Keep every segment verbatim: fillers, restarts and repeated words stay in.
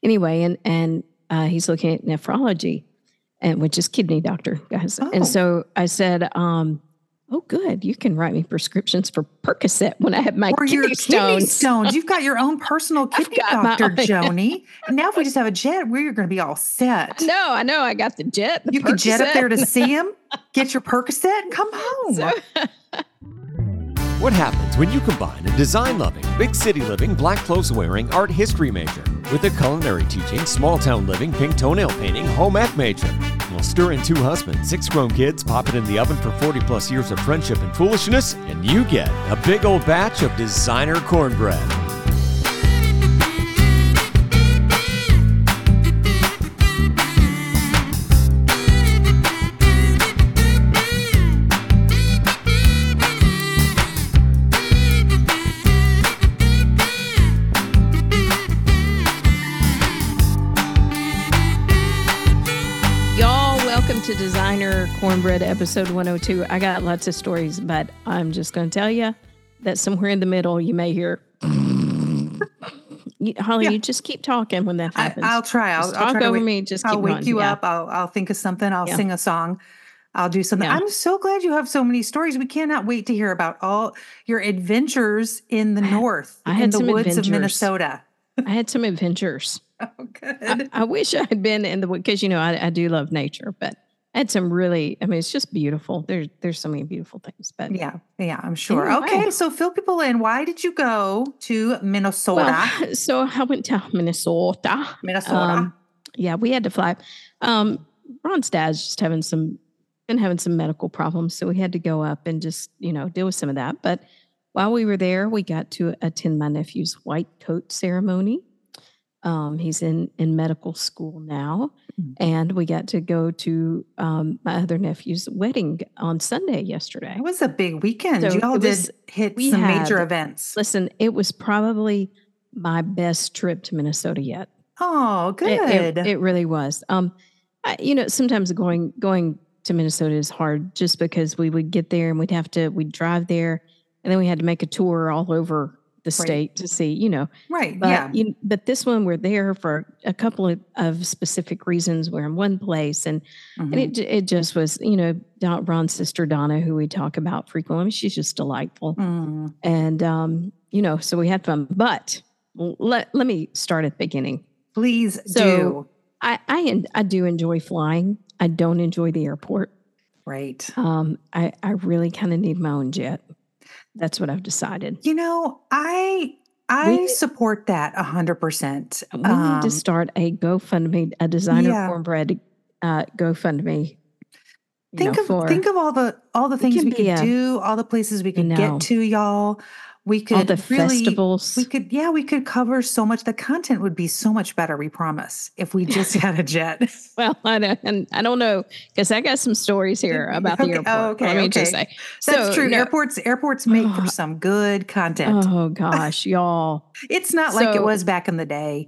anyway, and, and uh, he's looking at nephrology, and which is kidney doctor, guys. Oh. And so I said, um, oh, good. You can write me prescriptions for Percocet when I have my or kidney your stones. kidney stones. You've got your own personal kidney got my doctor, own- Joni. And now if we just have a jet, we're going to be all set. No, I know. I got the jet. The You could jet up Percocet. there to see him, get your Percocet, and come home. So- What happens when you combine a design-loving, big city living, black clothes-wearing art history major with a culinary teaching, small-town living, pink toenail painting, home ec major? You'll stir in two husbands, six grown kids, pop it in the oven for forty-plus years of friendship and foolishness, and you get a big old batch of designer cornbread. To Designer Cornbread episode one oh two. I got lots of stories, but I'm just going to tell you that somewhere in the middle you may hear you, Holly, Yeah. you just keep talking when that I, happens. I'll try. I'll, Just I'll talk try to over wake, me. Just I'll keep wake going. you Yeah. up. I'll I'll think of something. I'll Yeah. sing a song. I'll do something. Yeah. I'm so glad you have so many stories. We cannot wait to hear about all your adventures in the north, I in had the some woods adventures. of Minnesota. I had some adventures. Oh, I, good. I wish I had been in the wood because, you know, I, I do love nature, but I had some really, I mean, it's just beautiful. There's, there's so many beautiful things, but Yeah, yeah, I'm sure. Anyway. Okay, so fill people in. Why did you go to Minnesota? well, so I went to Minnesota. Minnesota. Um, yeah, we had to fly. Um, Ron's dad's just having some, been having some medical problems. So we had to go up and just, you know, deal with some of that. But while we were there, we got to attend my nephew's white coat ceremony. Um, he's in, in medical school now. Mhm. And we got to go to um, my other nephew's wedding on Sunday yesterday. It was a big weekend. So you all it did was- hit we some had- major events. Listen, it was probably my best trip to Minnesota yet. Oh, It- good. It, it really was. Um, I, you know, sometimes going going to Minnesota is hard just because we would get there and we'd have to we'd drive there and then we had to make a tour all over the state to see, you know. right. But yeah. you, but this one we're there for a couple of, of specific reasons. We're in one place and Mhm. and it it just was, you know, Don, Ron's sister Donna, who we talk about frequently. I mean, she's just delightful. Mm. And, um, you know, so we had fun. But let, let me start at the beginning. Please So- do. I, I, en- I do enjoy flying. I don't enjoy the airport. Right. Um, I, I really kind of need my own jet. That's what I've decided. You know, I I We- support that a hundred percent. We need Um, to start a GoFundMe, a designer yeah. cornbread uh, GoFundMe. you Think know, of for think of all the all the things can we be could a- do, all the places we could know. get to, y'all. We could all the really festivals. we could yeah, we could cover so much. The content would be so much better, we promise, if we just had a jet. Well, I don't, and I don't know because I got some stories here about the Okay. airport. Oh, okay, Let me just okay. say That's So, true. no- Airports airports make for Oh. some good content. Oh gosh, y'all. It's not like it So- was back in the day.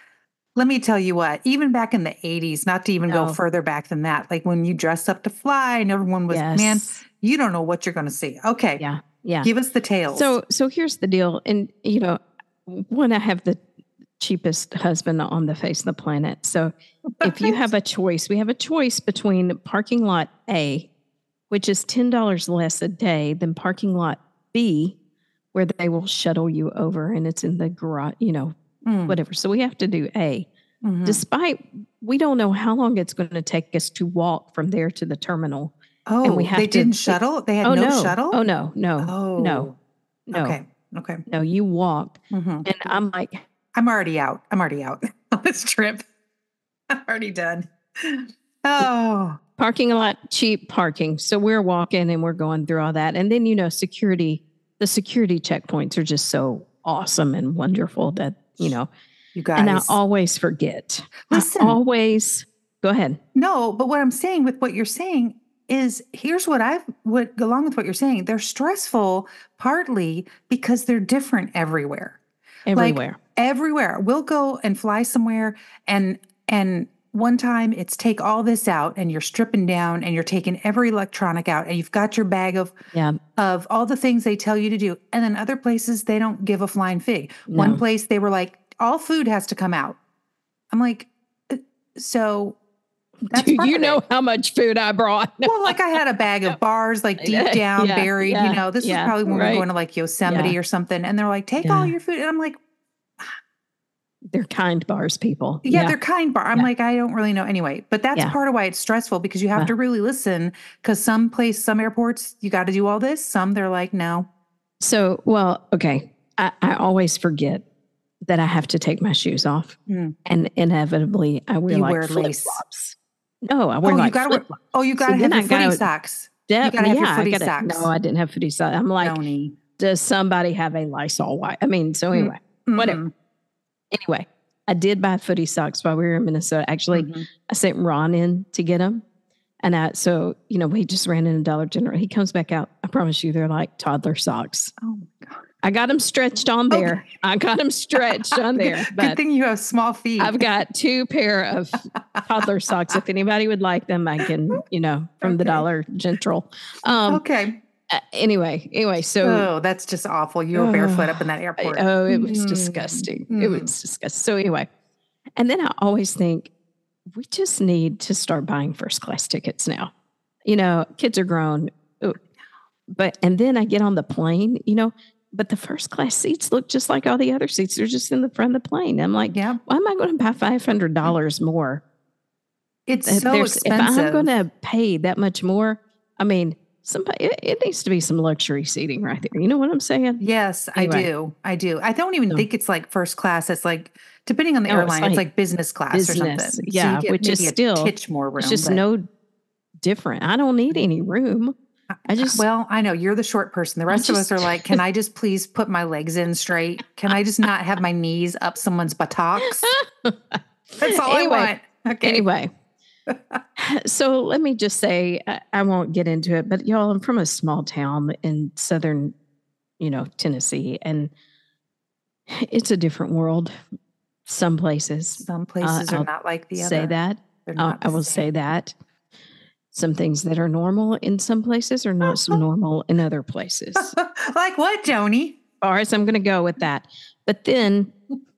Let me tell you what, even back in the eighties, not to even No. go further back than that, like when you dressed up to fly and everyone was, Yes. man, you don't know what you're going to see. Okay. Yeah, yeah. Give us the tales. So, so here's the deal, and you know, when I have the cheapest husband on the face of the planet, so if you have a choice, we have a choice between parking lot A, which is ten dollars less a day, than parking lot B, where they will shuttle you over, and it's in the garage, you know, Mm, whatever. So we have to do A. mhm. Despite we don't know how long it's going to take us to walk from there to the terminal. oh, we have they to- didn't shuttle? They had oh no, no! shuttle? Oh no! No! Oh, No! No! Okay. Okay. No! You walk, Mhm. and I'm like, I'm already out. I'm already out on this trip. I'm already done. Oh, parking lot, cheap parking. So we're walking and we're going through all that. And then, you know, security, the security checkpoints are just so awesome and wonderful that, you know, you guys. and I always forget. Listen. I always, go ahead. No, but what I'm saying with what you're saying is here's what I've what along with what you're saying. They're stressful partly because they're different everywhere. Everywhere. Like everywhere. We'll go and fly somewhere and and one time it's take all this out and you're stripping down and you're taking every electronic out and you've got your bag of yeah. of all the things they tell you to do. And then other places they don't give a flying fig. No. One place they were like, all food has to come out. I'm like, "Uh, so that's Do part you of know it." how much food I brought? Well, like I had a bag of bars, like deep down Yeah, buried, yeah, you know, this was yeah, probably when we were going right. to like Yosemite Yeah, or something. And they're like, take all yeah. your food. And I'm like, They're kind bars people. yeah, Yeah, they're kind bar. I'm yeah, like, I don't really know. Anyway, but that's yeah. part of why it's stressful because you have Uh, to really listen because some place, some airports, you got to do all this. Some they're like, no. so, well, okay. I, I always forget that I have to take my shoes off. Mm. And inevitably, I wear You like wear flip lace. flops. No, I wear Oh, you like got to flip wear, flops. oh, you got to So have then your I footy got socks. to, You got to have yeah, your I footy got to, socks. no, I didn't have footy socks. I'm like, Joni. does somebody have a Lysol wipe? I mean, so anyway, Mm-mm. whatever. Anyway, I did buy footy socks while we were in Minnesota. Actually, Mhm. I sent Ron in to get them. And I, so, you know, we just ran in a Dollar General. He comes back out. I promise you, they're like toddler socks. Oh my God. I got them stretched on there. Okay. I got them stretched on there. Good But thing you have small feet. I've got two pair of toddler socks. If anybody would like them, I can, you know, from the Okay. Dollar General. Um, Okay. uh, anyway, anyway, so Oh, that's just awful. You were barefoot up in that I- airport. oh, it was Mm. disgusting. It Mm. was disgusting. So anyway, and then I always think we just need to start buying first class tickets now. You know, kids are grown, oh, but and then I get on the plane, you know, but the first class seats look just like all the other seats. They're just in the front of the plane. I'm like, Yeah. why am I going to pay five hundred dollars more? It's If so there's- if I'm expensive. going to pay that much more, I mean, somebody it, it needs to be some luxury seating right there. You know what I'm saying? Yes, Anyway. I do. I do. I don't even So- think it's like first class. It's like, depending on the No, it's airline, it's like like business class or something. business, So you yeah, get which is maybe a still- titch more room. It's just but- no different. I don't need any room. I just Well, I know you're the short person. The rest of us just- are like, can I just please put my legs in straight? Can I just not have my knees up someone's buttocks? That's all Anyway, I want. Okay. Anyway, so let me just say, I, I won't get into it, but y'all, I'm from a small town in southern, you know, Tennessee, and it's a different world. Some places Some places I'll are not like the other. say that. They're Uh, not I the will same. say that. Some things that are normal in some places are not so normal in other places. As Like what, Joni? far as I'm going to go with that. But then,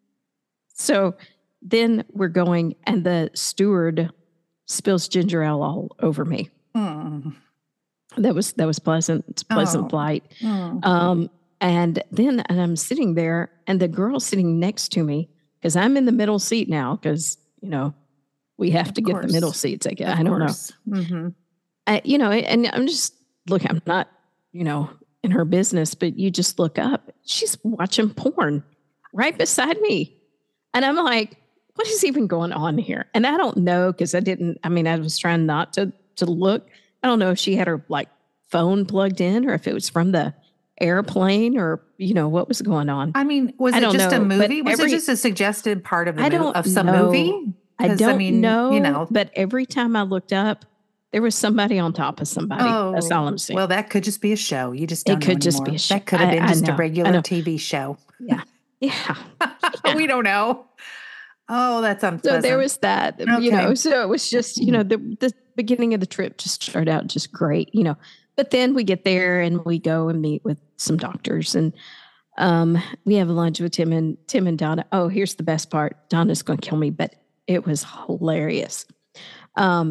so then we're going, and the steward spills ginger ale all over me. Mm, That was that was pleasant. It's a pleasant Oh. flight. mm. Um, and then and I'm sitting there, and the girl sitting next to me, because I'm in the middle seat now, because you know we have Of to get the middle course. seats. I guess Of I don't know. course. Mhm. I, you know, and I'm just looking. I'm not, you know, in her business, but you just look up. She's watching porn right beside me, and I'm like, "What is even going on here?" And I don't know because I didn't. I mean, I was trying not to to look. I don't know if she had her like phone plugged in or if it was from the airplane or you know what was going on. I mean, was I it don't just a know, but movie? Was every- it just a suggested part of the I mo- don't of some know. movie? I 'Cause, don't mean, know, You know. but every time I looked up, there was somebody on top of somebody. That's all I'm saying. Well, that could just be a show. You just It don't know could just be anymore. a show. That could have I- been I just know, a I regular know. T V show. yeah, yeah. We don't know. Oh, that's So unpleasant. there was that, you know. Okay. So it was just, you know, the the beginning of the trip just started out just great, you know. But then we get there and we go and meet with some doctors, and um, we have lunch with Tim and Tim and Donna. Oh, here's the best part. Donna's going to kill me, but it was hilarious. Um,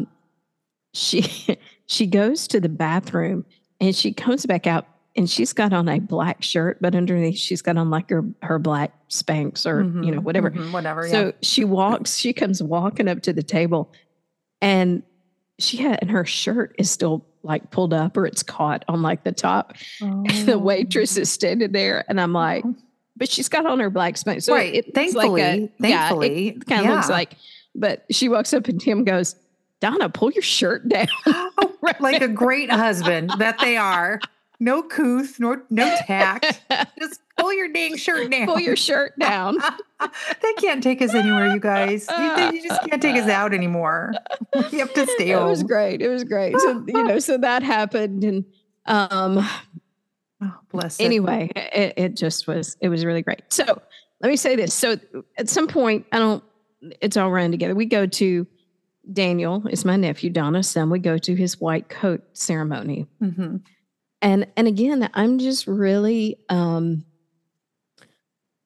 she she goes to the bathroom and she comes back out and she's got on a black shirt, but underneath she's got on like her her black Spanx or you know Mhm, whatever. mhm, whatever. So Yeah. she walks, she comes walking up to the table and she had, and her shirt is still like pulled up or it's caught on like the top. And the waitress is standing there and I'm like, but she's got on her black Spanx. So Right. it, it's Thankfully, like a, thankfully, yeah, it kind of looks yeah. like, but she walks up and Tim goes, Donna, pull your shirt down. Right like there. a great husband that they are. No couth, nor no tact. Just pull your dang shirt down. Pull your shirt down. They can't take us anywhere, you guys. You, they- you just can't take us out anymore. You have to stay It home. was great. It was great. So, you know, so that happened. And um, Oh, bless it. anyway, it, it just was, it was really great. So let me say this. So at some point, I don't, it's all run together. We go to Daniel, is my nephew, Donna's son. We go to his white coat ceremony. Mhm. And, and again, I'm just really, um,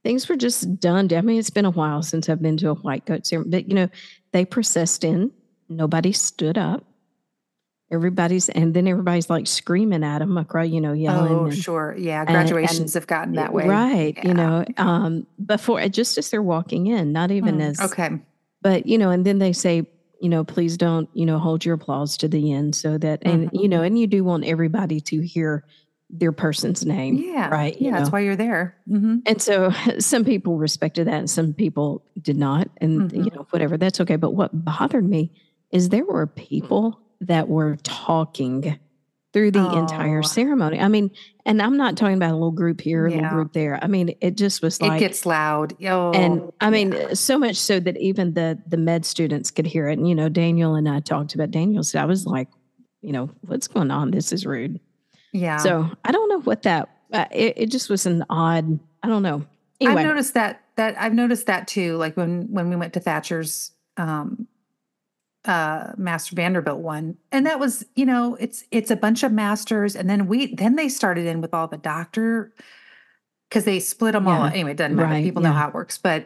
things were just done. I mean, it's been a while since I've been to a white coat ceremony, but you know, they processed in. Nobody stood up. Everybody's, and then everybody's like screaming at them, across, you know, yelling. Oh, and, sure. Yeah. and- Graduations and- have gotten that way. right? Yeah. You know, um, before just as they're walking in, not even Mm, as okay. But, you know, and then they say, you know, please don't, you know, hold your applause to the end so that, and, Mhm. you know, and you do want everybody to hear their person's name. Yeah. Right. Yeah. you That's know. why you're there. Hmm. And so some people respected that and some people did not. And, you Mhm. know, whatever, that's okay. But what bothered me is there were people that were talking through the entire Oh. ceremony. I mean, and I'm not talking about a little group here, a little Yeah. group there. I mean, it just was It like, gets loud. Oh, and I mean, yeah. so much so that even the the med students could hear it. And, you know, Daniel and I talked about Daniel said, I was like, you know, what's going on? This is rude. Yeah. So I don't know what that, uh, it, it just was an odd, I don't know. Anyway, I've noticed that, that I've noticed that too. Like when, when we went to Thatcher's, um, uh, Master Vanderbilt one. And that was, you know, it's, it's a bunch of masters. And then we, then they started in with all the doctor, cause they split them all. Yeah, Anyway, it doesn't matter. right, People know yeah. how it works, but,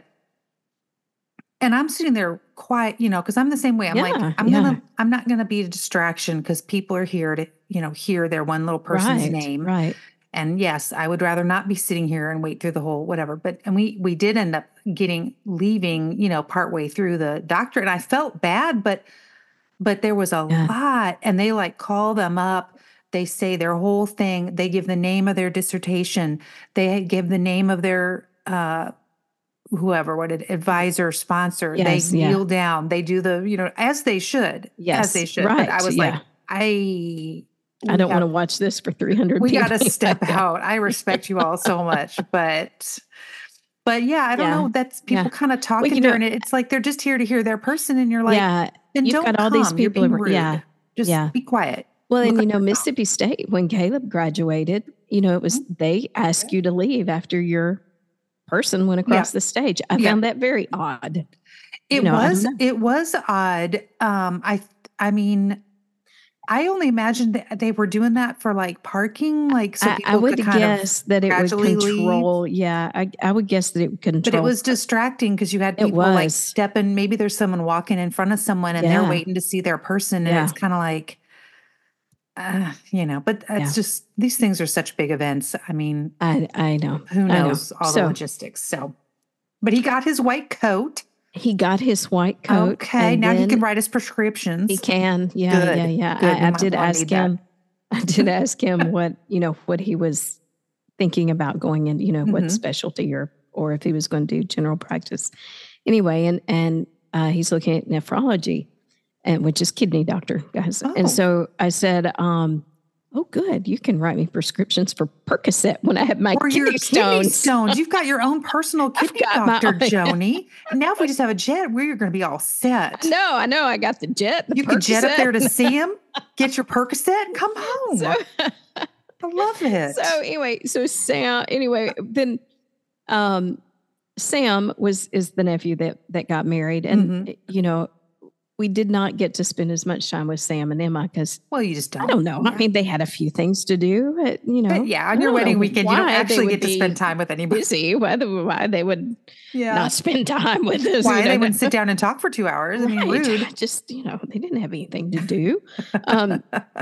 and I'm sitting there quiet, you know, cause I'm the same way. I'm Yeah, like, I'm yeah. gonna, I'm not gonna be a distraction cause people are here to, you know, hear their one little person's right, name. right. And yes, I would rather not be sitting here and wait through the whole whatever. But and we we did end up getting leaving, you know, partway through the doctor, and I felt bad, but but there was a Yeah. lot, and they like call them up. They say their whole thing. They give the name of their dissertation. They give the name of their uh, whoever, what it advisor, sponsor. Yes, they yeah. kneel down. They do the you know as they should, Yes, as they should. right, But I was yeah. like, I. I we don't want have- to watch this for three hundred we people. got to step out. I respect you all so much, but, but yeah, I don't Yeah. know. That's people Yeah. kind of talking you there, know- and it, it's like they're just here to hear their person, and you're like, yeah. then you've don't got all come. these You're people being over- rude. yeah, Just yeah. be quiet. Well, Look and up you know, your phone. Mississippi State, when Caleb graduated, you know, it was they asked you to leave after your person went across the stage. I Yeah. found that very odd. It you know, I don't was know. it was odd. Um, I I mean, I only imagined that they were doing that for like parking, like so I, people I would could kind guess of. that it would gradually leave. control. Yeah, I, I would guess that it would control. But it was distracting because you had It people like was. stepping. Maybe there's someone walking in front of someone and they're Yeah. waiting to see their person, and Yeah. it's kind of like, uh, you know. But it's Yeah. just these things are such big events. I mean, I I know. who I know. knows all So- the logistics? So, but he got his white coat. He got his white coat. Okay, and now he then can write his prescriptions. He can. Yeah, Good, yeah, yeah. good. We I, I might did wanna ask need that. him. I did ask him what you know what he was thinking about going in. You know what Mhm. specialty or or if he was going to do general practice. Anyway, and and uh, he's looking at nephrology, and which is kidney doctor, guys. Oh. And so I said, um, "Oh, good. You can write me prescriptions for Percocet when I have my Or kidney your kidney stones." stones. You've got your own personal kidney got my doctor, own. Joni. And now if we just have a jet, we're going to be all set. No, I know. I got the jet. The You can jet up there to Percocet. see him, get your Percocet, and come home. So, I love it. so anyway, so Sam. Anyway, then um, Sam was is the nephew that that got married, and Mhm. you know we did not get to spend as much time with Sam and Emma because well, you just don't. I don't know. I mean, they had a few things to do. But, you know, But yeah, I on your don't wedding know weekend, you don't why they actually would get to be spend time with anybody. busy. Why, the, why they would Yeah. not spend time with us? Why you know, they but- wouldn't sit down and talk for two hours? I mean, Right. rude. Just, you know, they didn't have anything to do. Um,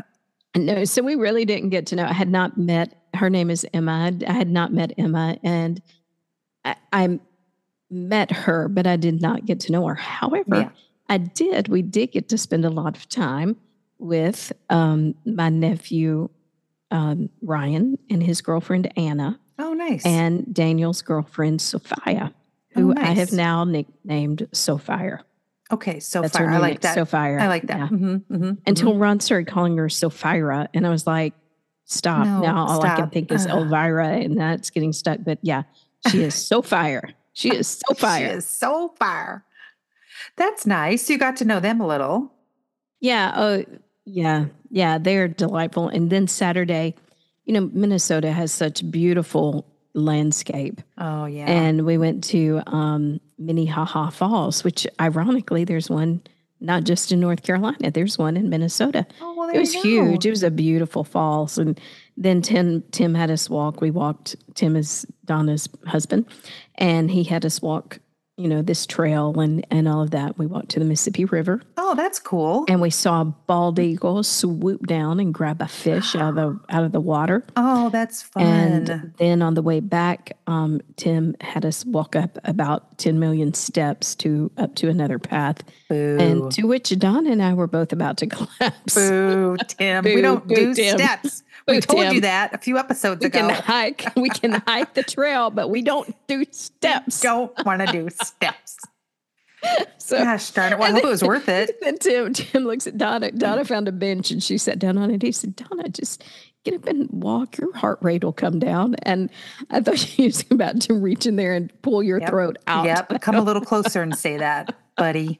no, so we really didn't get to know. I had not met, her name is Emma. I had not met Emma, and I, I met her, but I did not get to know her. However, Yeah. I did, we did get to spend a lot of time with um, my nephew, um, Ryan, and his girlfriend, Anna, Oh, nice. and Daniel's girlfriend, Sophia, Oh, who I nice. have now nicknamed Sophia. okay, so That's far. her I name, like that. Sophia. I like that. Yeah. hmm hmm Until Ron started calling her Sophia, and I was like, "Stop!" No, now all I can stop. think is Ugh. Elvira, and that's getting stuck. But yeah, she is Sophia. She is She Sophia. is so far. That's nice. You got to know them a little. Yeah. Oh, yeah. Yeah. They're delightful. And then Saturday, you know, Minnesota has such beautiful landscape, Oh, yeah. and we went to um, Minnehaha Falls, which ironically, there's one not just in North Carolina. There's one in Minnesota. oh, well, It there was you go. huge. It was a beautiful falls, and then Tim Tim had us walk. We walked. Tim is Donna's husband, and he had us walk, you know, this trail and and all of that. We walked to the Mississippi River. Oh, that's cool. And we saw a bald eagle swoop down and grab a fish out of the out of the water. Oh, that's fun. And then on the way back, um, Tim had us walk up about ten million steps to up to another path, Boo. and to which Don and I were both about to collapse. Boo, Tim. Boo, we don't boo, do Tim. steps. We Boo, told Tim. you that a few episodes We ago. can hike. We can hike the trail, but we don't do steps. Don't want to do steps. So, Gosh darn it. Well, I and hope then- it was worth it. Then Tim, Tim looks at Donna. Donna found a bench and she sat down on it. He said, Donna, just get up and walk. Your heart rate will come down. And I thought she was about to reach in there and pull your Yep. throat out. Yep. Come a little closer and say that, buddy.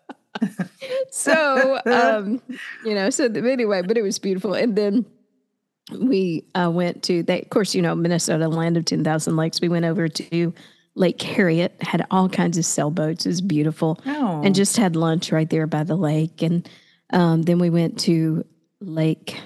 So, um, you know, so the, anyway, but it was beautiful. And then we uh, went to, they, of course, you know, Minnesota, land of ten thousand lakes. We went over to Lake Harriet, had all kinds of sailboats. It was beautiful. Oh. And just had lunch right there by the lake. And um, then we went to Lake,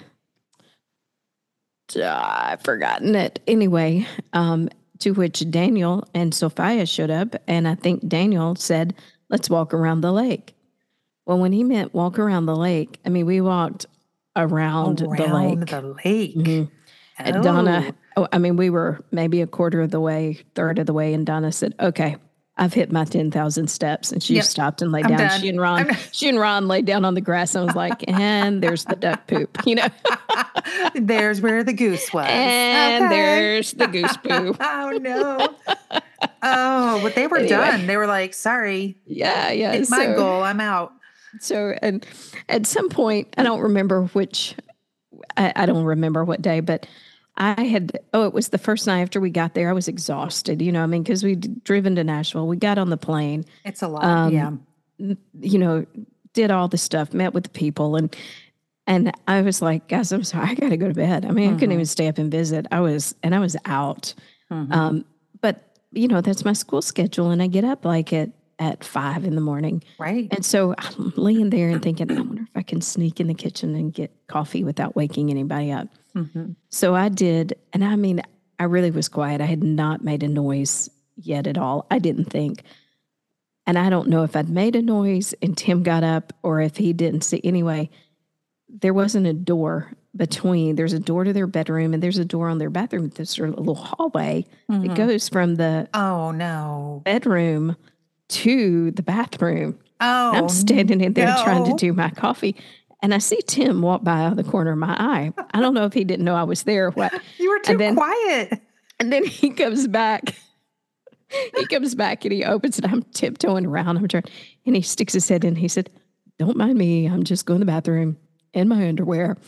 uh, I've forgotten it. Anyway, um, to which Daniel and Sophia showed up. And I think Daniel said, let's walk around the lake. Well, when he meant walk around the lake, I mean, we walked around, Around the lake. the lake. Mhm. And Oh. Donna, oh, I mean, we were maybe a quarter of the way, third of the way, and Donna said, okay, I've hit my ten thousand steps. And she Yep. stopped and laid I'm down. done. She and Ron, I'm- she and Ron laid down on the grass and was like, and there's the duck poop, you know, There's where the goose was. and Okay. there's the goose poo. Oh, no. Oh, but they were Anyway. done. They were like, sorry, Yeah, yeah. it's my so- goal. I'm out. So, and at some point, I don't remember which, I, I don't remember what day, but I had, oh, it was the first night after we got there. I was exhausted, you know, I mean, because we'd driven to Nashville. We got on the plane, It's a lot. Um, yeah. you know, did all the stuff, met with the people. And, and I was like, guys, I'm sorry, I got to go to bed. I mean, I couldn't Mhm. even stay up and visit. I was, and I was out. Mhm. Um, but, you know, that's my school schedule. And I get up like at, at five in the morning. right. And so I'm laying there and thinking, I wonder if I can sneak in the kitchen and get coffee without waking anybody up. Mhm. So I did. And I mean, I really was quiet. I had not made a noise yet at all. I didn't think. And I don't know if I'd made a noise and Tim got up or if he didn't see. Anyway, there wasn't a door between. There's a door to their bedroom and there's a door on their bathroom. There's a little hallway that Mhm. goes from the Oh, no. bedroom to the bathroom. Oh, I'm standing in there trying to no. do my coffee. And I see Tim walk by out of the corner of my eye. I don't know if he didn't know I was there or what. You were too and then- quiet. And then he comes back. He comes back and he opens it. I'm tiptoeing around. I'm trying. And he sticks his head in. He said, don't mind me. I'm just going to the bathroom in my underwear.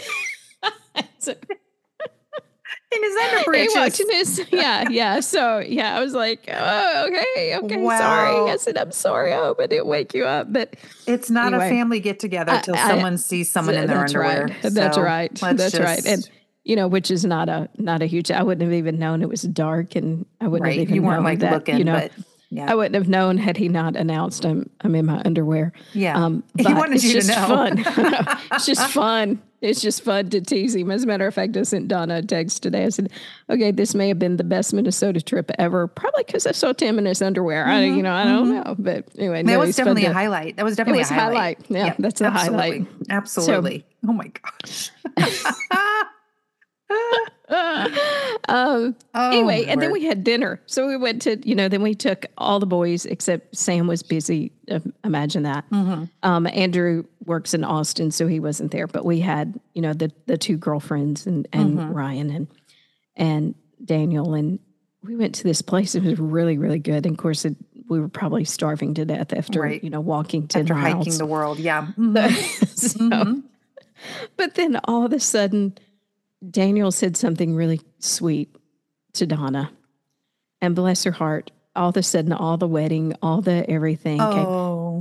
So In his he underbreeches. walked in his, yeah, yeah. So yeah, I was like, oh, okay, okay, sorry. Wow. I said, I'm sorry. I hope I didn't wake you up. But It's not Anyway. a family get together I- until I- someone sees someone in their that's underwear. right. That's So right. let's That's right. just- And you know, which is not a not a huge. I wouldn't have even known it was dark, and I wouldn't right. have even You weren't known like that. looking, you know, but yeah. I wouldn't have known had he not announced I'm I'm in my underwear. yeah. Um, He but wanted it's you to just know. fun. It's just fun. It's just fun to tease him. As a matter of fact, I sent Donna a text today. I said, "Okay, this may have been the best Minnesota trip ever. Probably because I saw Tim in his underwear. I, you know, I don't know, but anyway, that no, was it's fun definitely to- a highlight. That was definitely was a a highlight. highlight. Yeah, that's a highlight. Absolutely. Absolutely. oh my gosh. um, Oh, anyway, and then Lord. we had dinner. So we went to, you know, then we took all the boys except Sam was busy. Uh, imagine that. Mhm. Um, Andrew works in Austin, so he wasn't there. But we had, you know, the the two girlfriends and and Mhm. Ryan and and Daniel, and we went to this place. It was really really good. And of course, it, we were probably starving to death after Right. you know walking ten After miles. hiking the world. Yeah. Mhm. So- Mhm. But then all of a sudden, Daniel said something really sweet to Donna. And bless her heart, all of a sudden, all the wedding, all the everything came. Oh.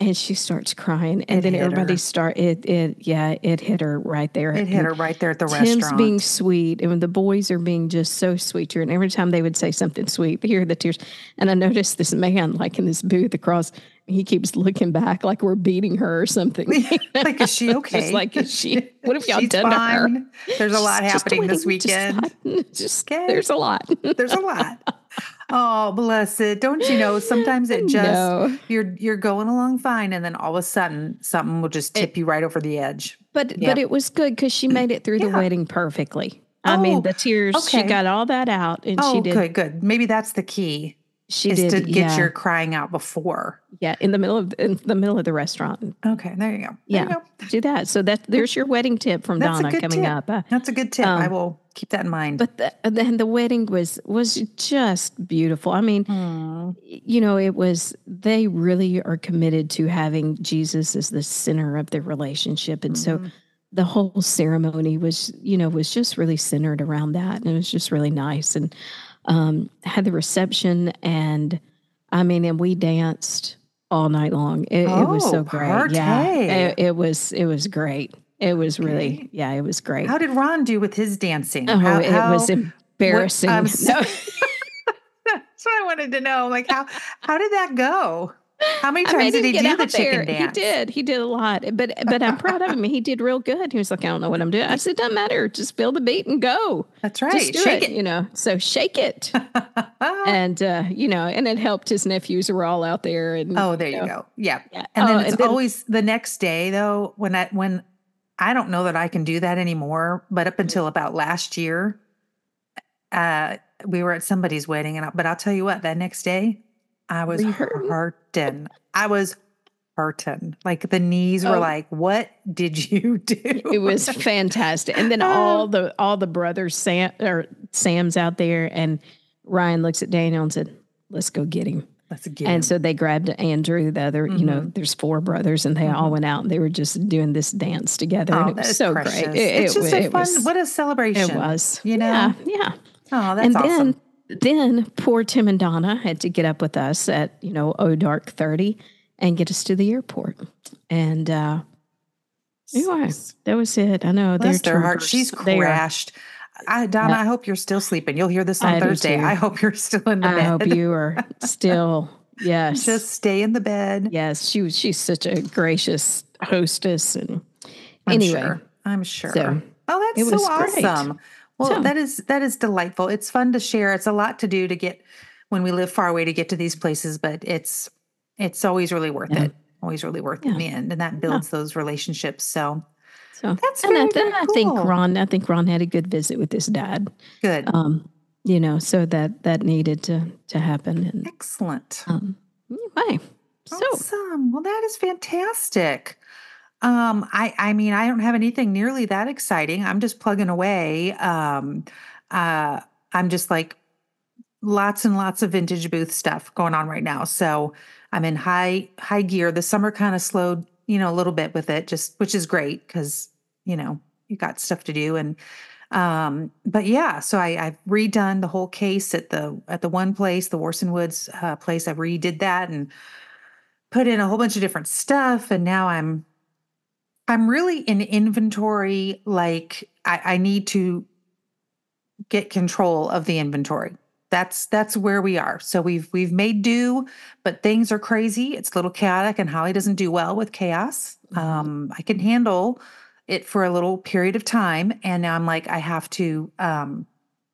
and she starts crying, and It then hit everybody her. start it. It yeah, it hit her right there. It hit And her right there at the Tim's restaurant. being sweet, and the boys are being just so sweet to her. And every time they would say something sweet, you hear the tears. And I noticed this man, like in this booth across, he keeps looking back like we're beating her or something. Like, is she okay? Just like, is she? What have y'all She's done fine. to her? There's a lot Just- just happening this waiting, just a weekend. lot. Just, Okay. there's a lot. There's a lot. Oh, bless it. Don't you know? Sometimes it just No. you're you're going along fine, and then all of a sudden something will just tip you right over the edge. But Yep. but it was good because she made it through the Yeah. wedding perfectly. I Oh, mean, the tears, she okay. got all that out, and she Oh, did. good, good. Maybe that's the key. She is did. to get yeah, your crying out before. yeah, in the middle of in the middle of the restaurant. Okay, there you go. There Yeah, you go. do that. So that there's your wedding tip from That's a Donna good coming tip. up. Uh, That's a good tip. I um, will keep that in mind. But the, then the wedding was was just beautiful. I mean, Hmm. you know, it was they really are committed to having Jesus as the center of their relationship, and so Mhm. the whole ceremony was, you know, was just really centered around that, and it was just really nice. And um, had the reception, and I mean, and we danced all night long. It, it was so Oh, great. Yeah, party. it, it was. It was great. It was really. Okay. Yeah, it was great. How did Ron do with his dancing? Oh, how, it how, was embarrassing. I'm No. so- That's what I wanted to know. Like, how how did that go? How many I times made did him he get do out the chicken there. dance? He did. He did a lot. But but I'm proud of him. He did real good. He was like, I don't know what I'm doing. I said, doesn't matter. Just feel the beat and go. That's right. Just do Shake it, it. You know. So shake it. And uh, you know, and it helped his nephews were all out there. And Oh, there you know, go. Yeah. Yeah. And then Oh, it's and then- always the next day though, when I when I don't know that I can do that anymore, but up until about last year, uh, we were at somebody's wedding, and I, but I'll tell you what, that next day, I was Were you hurting? hurting. I was hurting. Like the knees were Oh. like, "What did you do?" It was fantastic. And then Oh. all the all the brothers, Sam or Sam's out there, and Ryan looks at Daniel and said, "Let's go get him." Let's get And him. so they grabbed Andrew, the other, you know, there's four brothers, and they all Mhm. went out and they were just doing this dance together. Oh, and it that was is so precious. great. It, It's it just wa- a it fun. was, What a celebration! it was. You know. Yeah. Yeah. Oh, that's and awesome. then, then poor Tim and Donna had to get up with us at, you know, oh dark thirty and get us to the airport. And, uh, anyway, that was it. I know. Bless they're their heart. troopers. She's They are. crashed. I, Donna, Yeah. I hope you're still sleeping. You'll hear this on I do Thursday. too. I hope you're still in the I bed. hope you are still, yes. Just stay in the bed. Yes, she was. She's such a gracious hostess, and I'm anyway, sure. I'm sure. so oh, that's it so was great. awesome. Well, So- that is that is delightful. It's fun to share. It's a lot to do to get when we live far away to get to these places, but it's it's always really worth Yeah. it. Always really worth it in Yeah. the end, and that builds those relationships. So so That's and very, I, then very I think cool. Ron. I think Ron had a good visit with his dad. good, Um, you know, so that that needed to to happen. And excellent. um, anyway, so Awesome. Well, that is fantastic. Um, I I mean, I don't have anything nearly that exciting. I'm just plugging away. Um, uh, I'm just like lots and lots of vintage booth stuff going on right now. So I'm in high high gear. The summer kind of slowed, you know, a little bit with it, just which is great because you know you got stuff to do. And um, but yeah, so I I've redone the whole case at the at the one place, the Warson Woods uh, place. I redid that and put in a whole bunch of different stuff, and now I'm I'm really in inventory. Like I, I need to get control of the inventory. That's that's where we are. So we've we've made do, but things are crazy. It's a little chaotic, and Holly doesn't do well with chaos. Mhm. Um, I can handle it for a little period of time, and now I'm like I have to um,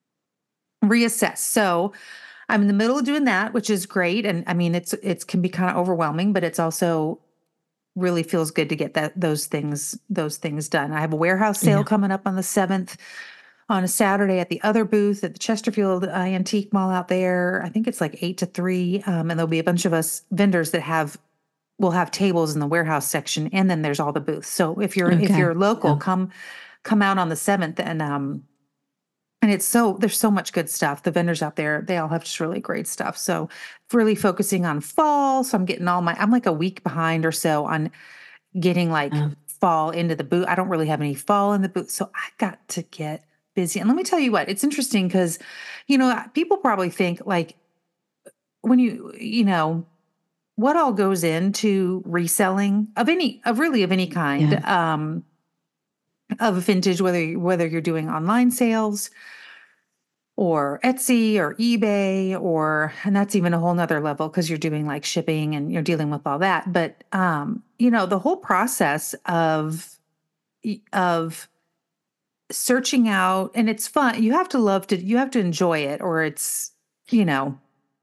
reassess. So I'm in the middle of doing that, which is great. And I mean, it's it's can be kind of overwhelming, but it's also really feels good to get that those things those things done. I have a warehouse sale Yeah. coming up on the seventh on a Saturday at the other booth at the Chesterfield uh, Antique Mall out there. I think it's like eight to three, um, and there'll be a bunch of us vendors that have will have tables in the warehouse section, and then there's all the booths. So if you're if Okay. you're local, Yeah. come come out on the seventh, and um and it's so there's so much good stuff. The vendors out there, they all have just really great stuff. So really focusing on fall. So I'm getting all my I'm like a week behind or so on getting like Yeah. fall into the booth. I don't really have any fall in the booth. So I got to get busy. And let me tell you what, it's interesting because, you know, people probably think like when you, you know, what all goes into reselling of any, of really of any kind, Yeah. um, of vintage, whether, you- whether you're doing online sales or Etsy or eBay, or, and that's even a whole nother level because you're doing like shipping and you're dealing with all that. But, um, you know, the whole process of, of searching out, and it's fun. You have to love to, you have to enjoy it, or it's, you know,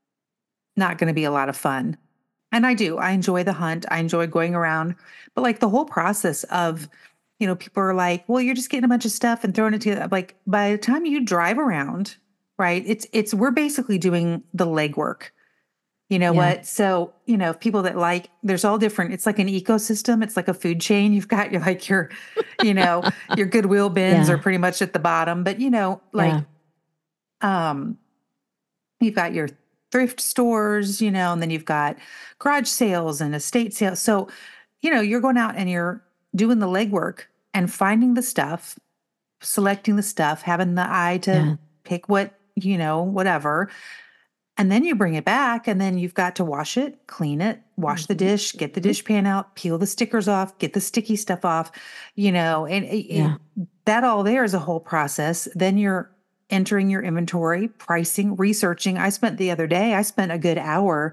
not going to be a lot of fun. And I do, I enjoy the hunt. I enjoy going around, but like the whole process of, you know, people are like, well, you're just getting a bunch of stuff and throwing it together. Like by the time you drive around, right, it's, it's, we're basically doing the legwork. You know Yeah. what? So, you know, people that like, there's all different, it's like an ecosystem. It's like a food chain. You've got your, like your, you know, your Goodwill bins Yeah. are pretty much at the bottom, but you know, like, Yeah. um, you've got your thrift stores, you know, and then you've got garage sales and estate sales. So, you know, you're going out and you're doing the legwork and finding the stuff, selecting the stuff, having the eye to Yeah. pick what, you know, whatever. And then you bring it back and then you've got to wash it, clean it, wash the Mhm. dish, get the dish pan out, peel the stickers off, get the sticky stuff off, you know, and it, Yeah. it, that all there is a whole process. Then you're entering your inventory, pricing, researching. I spent the other day, I spent a good hour,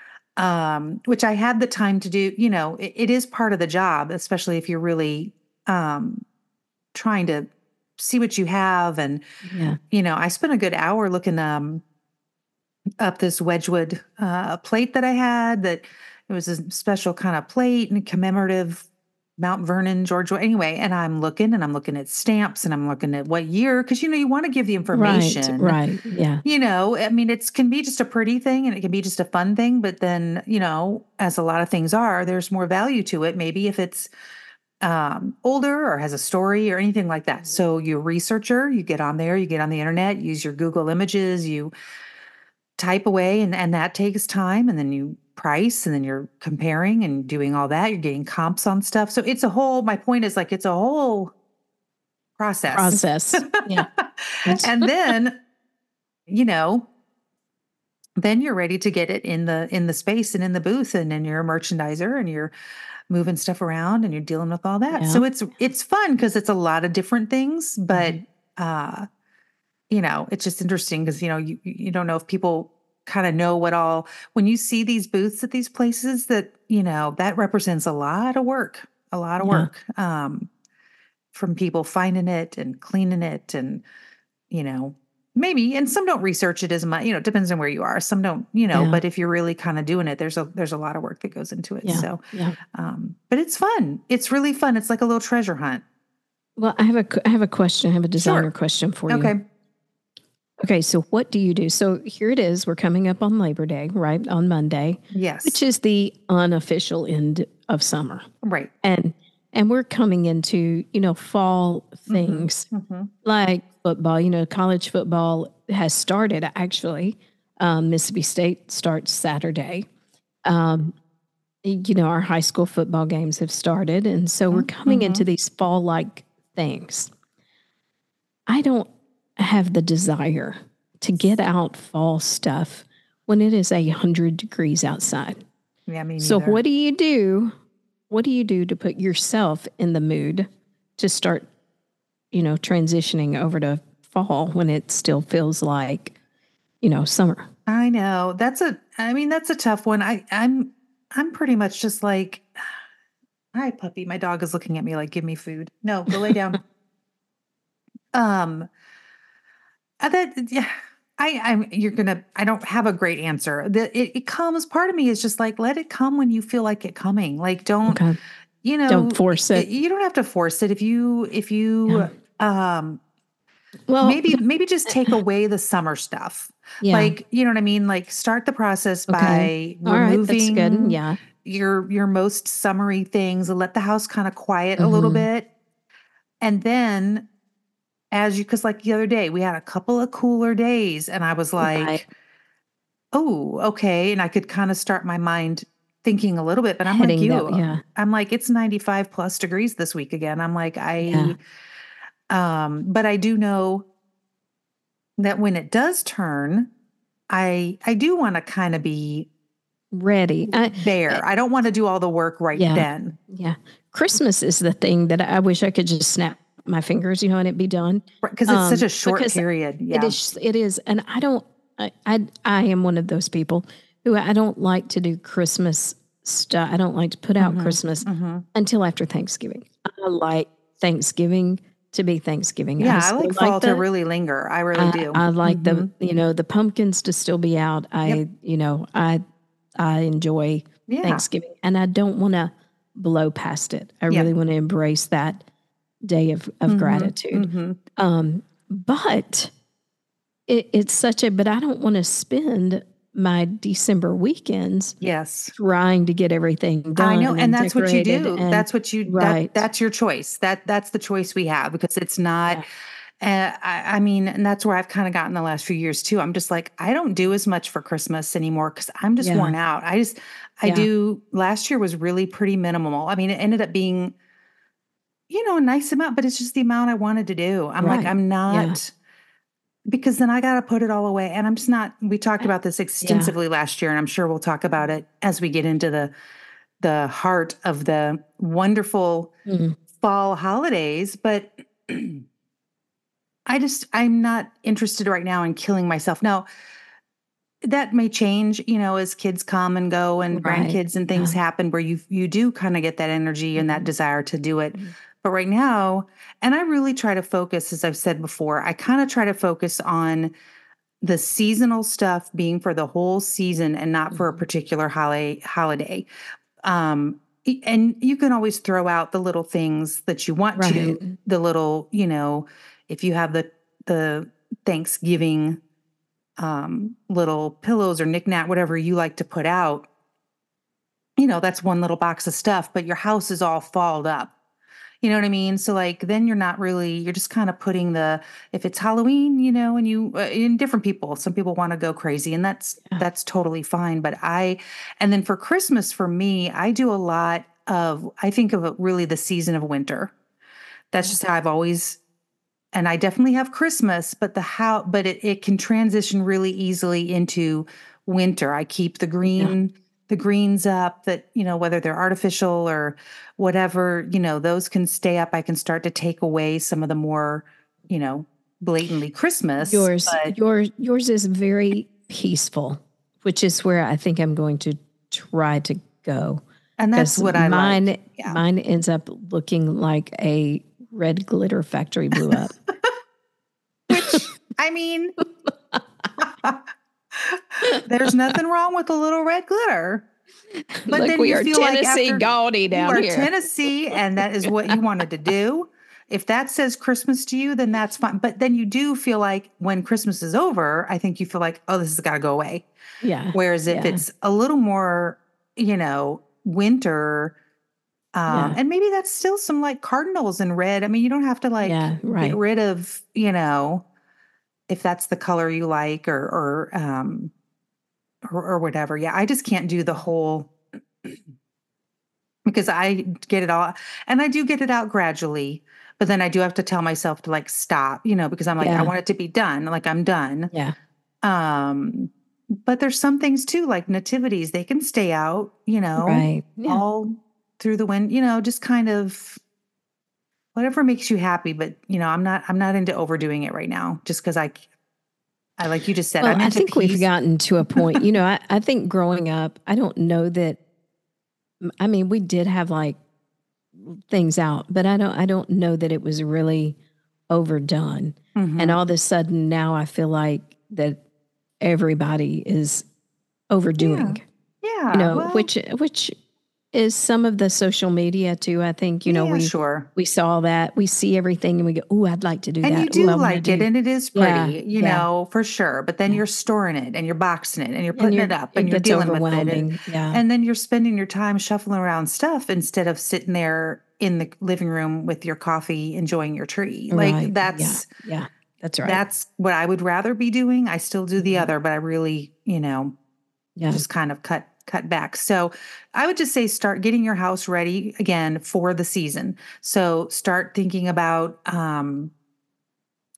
um, which I had the time to do. You know, it, it is part of the job, especially if you're really um, trying to see what you have. And, Yeah. you know, I spent a good hour looking um, up this Wedgwood uh, plate that I had, that it was a special kind of plate and commemorative Mount Vernon, Georgia. Anyway, and I'm looking and I'm looking at stamps and I'm looking at what year, because, you know, you want to give the Right. information. Right. Yeah. You know, I mean, it's can be just a pretty thing and it can be just a fun thing, but then, you know, as a lot of things are, there's more value to it. Maybe if it's um, older or has a story or anything like that. So you researcher, you get on there, you get on the internet, use your Google Images, you type away, and, and that takes time. And then you price, and then you're comparing and doing all that. You're getting comps on stuff. So it's a whole, my point is like, it's a whole process. Process. Yeah. It's- And then, you know, then you're ready to get it in the in the space and in the booth, and then you're a merchandiser and you're moving stuff around and you're dealing with all that. Yeah. So it's it's fun because it's a lot of different things, but uh you know, it's just interesting because, you know, you you don't know if people kind of know what all, when you see these booths at these places, that, you know, that represents a lot of work, a lot of Yeah. work um from people finding it and cleaning it, and, you know, maybe, and some don't research it as much, you know, it depends on where you are. Some don't, you know, Yeah. but if you're really kind of doing it, there's a, there's a lot of work that goes into it. Yeah. So, Yeah. um, but it's fun. It's really fun. It's like a little treasure hunt. Well, I have a, I have a question. I have a designer Sure. question for you. Okay. Okay. So what do you do? So here it is. We're coming up on Labor Day, right? On Monday, Yes. which is the unofficial end of summer. Right. And, and we're coming into, you know, fall things Mhm. like football. You know, college football has started actually. Um, Mississippi State starts Saturday. Um, you know, our high school football games have started. And so we're coming Mhm. into these fall like things. I don't have the desire to get out fall stuff when it is a hundred degrees outside. Yeah, me So neither. what do you do? What do you do to put yourself in the mood to start, you know, transitioning over to fall when it still feels like, you know, summer? I know. That's a, I mean, that's a tough one. I, I'm, I'm pretty much just like, hi, puppy. My dog is looking at me like, give me food. No, go lay down. um, uh, that, yeah, I, I'm, you're gonna, I don't have a great answer. The, it, it comes, part of me is just like, let it come when you feel like it coming. Like, don't, Okay. you know, Don't force it. You don't have to force it. If you, if you, um, Well, maybe, maybe just take away the summer stuff. yeah. Like, you know what I mean? Like, start the process Okay. by All right. removing That's good. Yeah. your your most summery things, and let the house kind of quiet a little Mhm. bit. And then as you, because like the other day, we had a couple of cooler days, and I was like, Right. oh, okay. And I could kind of start my mind thinking a little bit, but I'm like Heading you. that- yeah. I'm like, it's ninety-five plus degrees this week again. I'm like, I, Yeah. um, but I do know that when it does turn, I I do want to kind of be ready. I, there. I don't want to do all the work right Yeah. then. yeah. Christmas is the thing that I wish I could just snap my fingers, you know, and it be done. Because it's such Um, a short because period. Yeah. It is, it is. And I don't, I, I, I am one of those people who I don't like to do Christmas stuff. I don't like to put out Christmas Mhm. until after Thanksgiving. I like Thanksgiving to be Thanksgiving. Yeah, I still like fall to the- really linger. I really I, do. I like Mhm. the, you know, the pumpkins to still be out. I, Yep. you know, I, I enjoy Yeah. Thanksgiving and I don't want to blow past it. I Yep. really want to embrace that day of, of Mhm. gratitude. Mhm. Um, but it, it's such a, but I don't want to spend my December weekends Yes. trying to get everything done. I know, and that's what you decorated do. and- That's what you. right. That, that's your choice. That that's the choice we have because it's not. Uh, I, I mean, and that's where I've kind of gotten the last few years too. I'm just like, I don't do as much for Christmas anymore because I'm just Yeah. worn out. I just, I Yeah. do. Last year was really pretty minimal. I mean, it ended up being, you know, a nice amount, but it's just the amount I wanted to do. I'm like, Right. I'm Yeah. not. Because then I got to put it all away. And I'm just not, we talked about this extensively last year, and I'm sure we'll talk about it as we get into the, the heart of the wonderful Mm. fall holidays. But I just, I'm not interested right now in killing myself. Now, that may change, you know, as kids come and go and Right. grandkids and things Yeah. happen where you, you do kind of get that energy and that Mhm. desire to do it. Mhm. But right now, and I really try to focus, as I've said before, I kind of try to focus on the seasonal stuff being for the whole season and not for a Mhm. particular holiday holiday. Um, e- and you can always throw out the little things that you want Right. to, the little, you know, if you have the the Thanksgiving um little pillows or knickknack, whatever you like to put out, you know, that's one little box of stuff, but your house is all falled up. You know what I mean? So like, then you're not really, you're just kind of putting the, if it's Halloween, you know, and you, uh, in different people, some people want to go crazy and that's, Yeah. that's totally fine. But I, and then for Christmas, for me, I do a lot of, I think of it really the season of winter. That's just how I've always, and I definitely have Christmas, but the how, but it, it can transition really easily into winter. I keep the green, the greens up that, you know, whether they're artificial or whatever, you know, those can stay up. I can start to take away some of the more, you know, blatantly Christmas. Yours, but yours, yours is very peaceful, which is where I think I'm going to try to go. and that's 'Cause what I mine, like. Yeah. mine ends up looking like a red glitter factory blew up. I mean, there's nothing wrong with a little red glitter. But Look, then we you are feel like Tennessee after- gaudy You down are here. Tennessee, and that is what you wanted to do. If that says Christmas to you, then that's fine. But then you do feel like when Christmas is over, I think you feel like, oh, this has got to go away. Yeah. Whereas if yeah. it's a little more, you know, winter, um, Yeah. and maybe that's still some like cardinals in red. I mean, you don't have to like Yeah, right. get rid of, you know, if that's the color you like or or um or, or whatever. Yeah, I just can't do the whole because I get it all and I do get it out gradually, but then I do have to tell myself to like stop, you know, because I'm like, Yeah. I want it to be done. Like I'm done. Yeah. Um, but there's some things too, like nativities, they can stay out, you know, Right. Yeah. all through the wind, you know, just kind of whatever makes you happy. But you know, I'm not I'm not into overdoing it right now just because I I like you just said, Well, I'm I into think we've peace. gotten to a point, you know, I, I think growing up, I don't know that, I mean, we did have like things out, but I don't, I don't know that it was really overdone. Mhm. And all of a sudden now I feel like that everybody is overdoing, yeah, you know, well, which, which is some of the social media too. I think, you know, yeah, we, sure. we saw that, we see everything and we go, oh, I'd like to do And that. you Ooh, do I wanna like it, do-" and it is pretty, Yeah, you yeah. know, for sure. But then Yeah. you're storing it, and you're boxing it, and you're And putting you're- it up, it and you're gets dealing with it, overwhelming. and, Yeah. and then you're spending your time shuffling around stuff instead of sitting there in the living room with your coffee, enjoying your tree. Like Right. that's yeah, yeah, that's right. that's what I would rather be doing. I still do the Mhm. other, but I really, you know, yeah. just kind of cut cut back. So I would just say start getting your house ready again for the season. So start thinking about um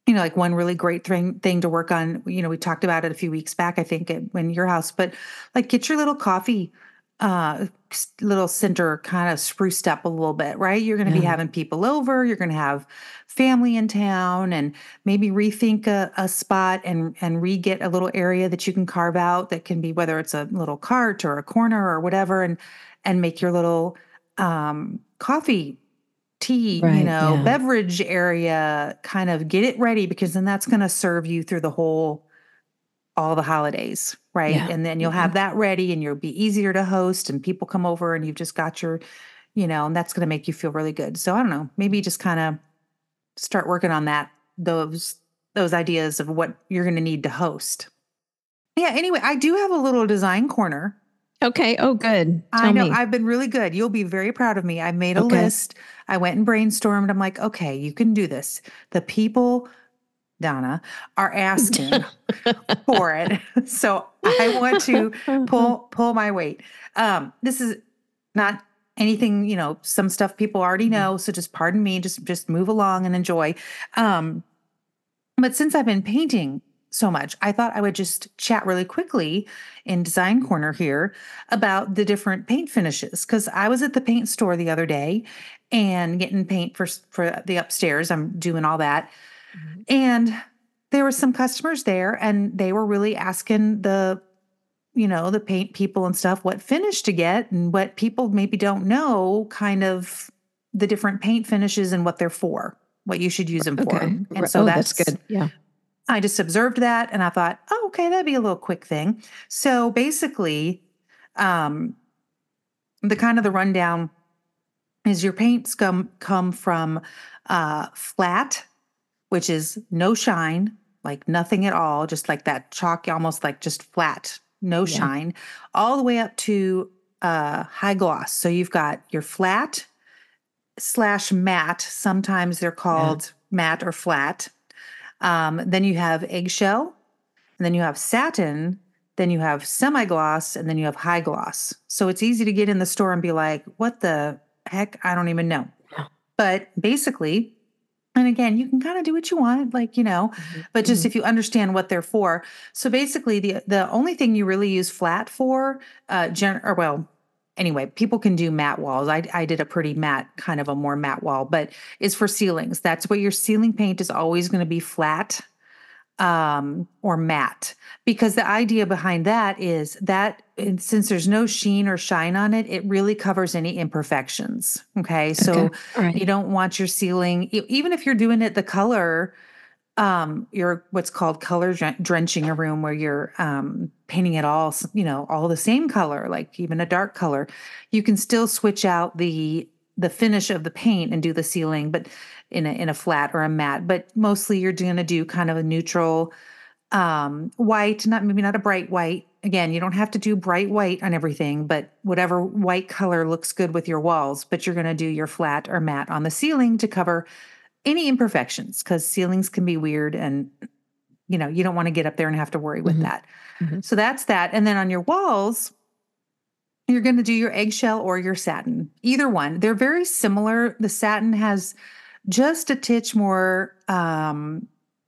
you know, like one really great thing, thing to work on, you know, we talked about it a few weeks back, I think, at, in your house, but like get your little coffee, uh, s- little center kind of spruced up a little bit, right? You're going to be Yeah. having people over, you're going to have family in town, and maybe rethink a, a spot and, and re-get a little area that you can carve out that can be, whether it's a little cart or a corner or whatever, and, and make your little, um, coffee tea, you Right. know, Yeah. beverage area, kind of get it ready, because then that's going to serve you through the whole, all the holidays, right? Yeah. And then you'll have that ready and you'll be easier to host and people come over and you've just got your, you know, and that's going to make you feel really good. So I don't know, maybe just kind of start working on that, those, those ideas of what you're going to need to host. Yeah. Anyway, I do have a little design corner. Okay. Oh, good. Tell I know me. I've been really good. You'll be very proud of me. I made a Okay. list. I went and brainstormed. I'm like, okay, you can do this. The people, Donna, are asking for it. So I want to pull pull my weight. Um, this is not anything, you know, some stuff people already know. So just pardon me, just just move along and enjoy. Um, but since I've been painting so much, I thought I would just chat really quickly in Design Corner here about the different paint finishes. Because I was at the paint store the other day and getting paint for for the upstairs. I'm doing all that, and there were some customers there, and they were really asking the, you know, the paint people and stuff what finish to get, and what people maybe don't know, kind of the different paint finishes and what they're for, what you should use them for. Okay. And so Oh, that's, that's good. Yeah. I just observed that and I thought, oh, okay, that'd be a little quick thing. So basically, um, the kind of the rundown is your paints come come from uh, flat, which is no shine, like nothing at all, just like that chalk, almost like just flat, no Yeah. shine, all the way up to uh, high gloss. So you've got your flat slash matte. Sometimes they're called matte or flat. Um, then you have eggshell, and then you have satin, then you have semi-gloss, and then you have high gloss. So it's easy to get in the store and be like, what the heck? I don't even know. Yeah. But basically, and again, you can kind of do what you want, like, you know, but just if you understand what they're for. So basically, the the only thing you really use flat for, uh, gen- or well, anyway, people can do matte walls. I, I did a pretty matte, kind of a more matte wall, but it's for ceilings. That's what your ceiling paint is always going to be flat um, or matte, because the idea behind that is that, and since there's no sheen or shine on it, it really covers any imperfections. Okay. So Okay. All right. you don't want your ceiling, e- even if you're doing it the color, um, you're what's called color dren- drenching a room, where you're um, painting it all, s- you know, all the same color, like even a dark color. You can still switch out the the finish of the paint and do the ceiling, but in a in a flat or a matte. But mostly you're going to do kind of a neutral um, white, not maybe not a bright white. Again, you don't have to do bright white on everything, but whatever white color looks good with your walls. But you're going to do your flat or matte on the ceiling to cover any imperfections, because ceilings can be weird, and you know, you don't want to get up there and have to worry with Mhm. that. Mhm. So that's that. And then on your walls, you're going to do your eggshell or your satin, either one. They're very similar. The satin has just a titch more um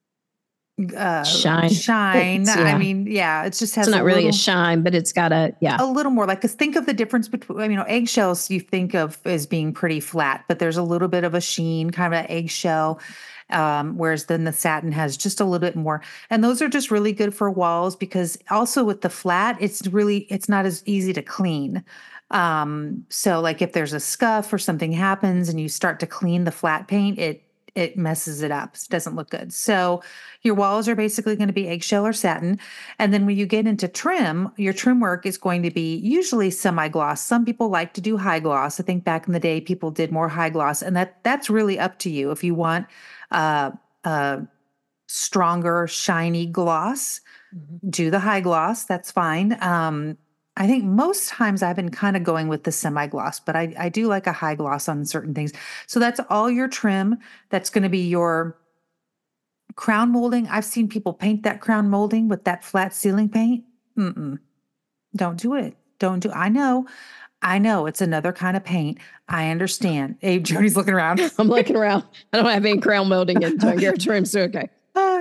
uh Shine. shine. It's- I yeah. mean, yeah, it just has It's not a really little, a shine, but it's got a, yeah. a little more, like, because think of the difference between, I mean, you know, eggshells you think of as being pretty flat, but there's a little bit of a sheen, kind of an eggshell. Um, whereas then the satin has just a little bit more. And those are just really good for walls, because also with the flat, it's really, it's not as easy to clean. Um, so like if there's a scuff or something happens and you start to clean the flat paint, it it messes it up. It doesn't look good. So your walls are basically going to be eggshell or satin. And then when you get into trim, your trim work is going to be usually semi-gloss. Some people like to do high gloss. I think back in the day, people did more high gloss, and that that's really up to you. If you want uh, a stronger, shiny gloss, do the high gloss. That's fine. Um, I think most times I've been kind of going with the semi-gloss, but I, I do like a high gloss on certain things. So that's all your trim. That's going to be your crown molding. I've seen people paint that crown molding with that flat ceiling paint. Mm-mm. Don't do it. Don't do. I know. I know. It's another kind of paint. I understand. Hey, Joni's looking around. I'm looking around. I don't have any crown molding in John Garrett trim, so okay.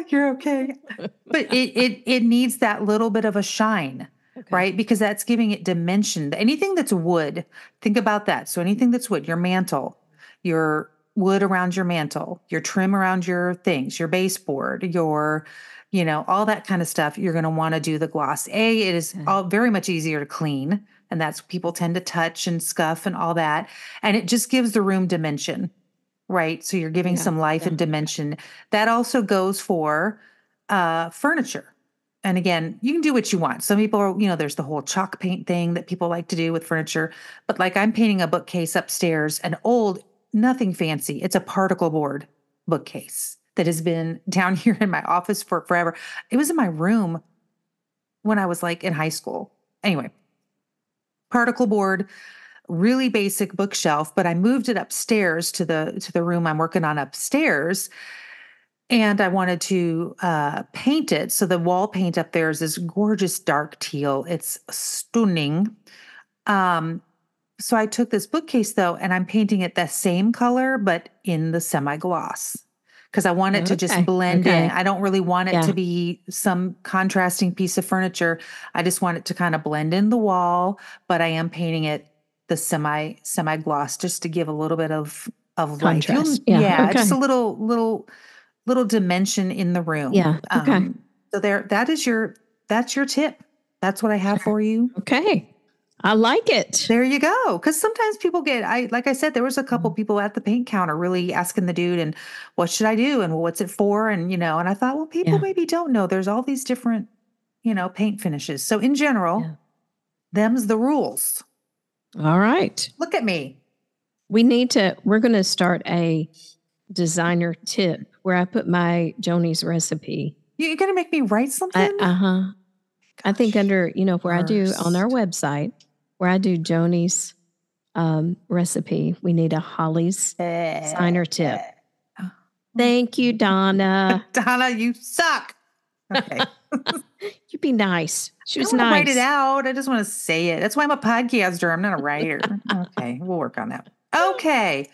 You're okay. But it, it, it needs that little bit of a shine, Okay. right? Because that's giving it dimension. Anything that's wood, think about that. So anything that's wood, your mantle, your wood around your mantle, your trim around your things, your baseboard, your, you know, all that kind of stuff, you're going to want to do the gloss. A, it is all very much easier to clean. And that's people tend to touch and scuff and all that. And it just gives the room dimension, right? So you're giving Yeah, some life yeah. and dimension. That also goes for uh, furniture. And again, you can do what you want. Some people are, you know, there's the whole chalk paint thing that people like to do with furniture. But like I'm painting a bookcase upstairs, an old, nothing fancy. It's a particle board bookcase that has been down here in my office for forever. It was in my room when I was like in high school. Anyway, particle board, really basic bookshelf, but I moved it upstairs to the to the room I'm working on upstairs. And I wanted to uh, paint it. So the wall paint up there is this gorgeous dark teal. It's stunning. Um, so I took this bookcase though, and I'm painting it the same color, but in the semi-gloss. Because I want it to Okay, just blend okay. in. I don't really want it Yeah. to be some contrasting piece of furniture. I just want it to kind of blend in the wall, but I am painting it the semi semi gloss just to give a little bit of of life. You'll- Contrast. Yeah, yeah, okay. just a little little little dimension in the room. Yeah, okay. Um, so there, that is your that's your tip. That's what I have for you. Okay. I like it. There you go. Because sometimes people get, I like I said, there was a couple Mm-hmm. people at the paint counter really asking the dude, and what should I do, and what's it for, and you know, and I thought, well, people Yeah. maybe don't know. There's all these different, you know, paint finishes. So in general, Yeah. them's the rules. All right. Look at me. We need to, we're going to start a designer tip where I put my Joni's recipe. You- You're gonna make me write something? I, uh-huh. I think Gosh, under, you know, where I do on our worst. website, where I do Joni's um, recipe, we need a Holly's designer tip. Thank you, Donna. Donna, you suck. Okay. You be nice. She I was don't want to write nice. it out. I just want to say it. That's why I'm a podcaster. I'm not a writer. Okay, we'll work on that. Okay.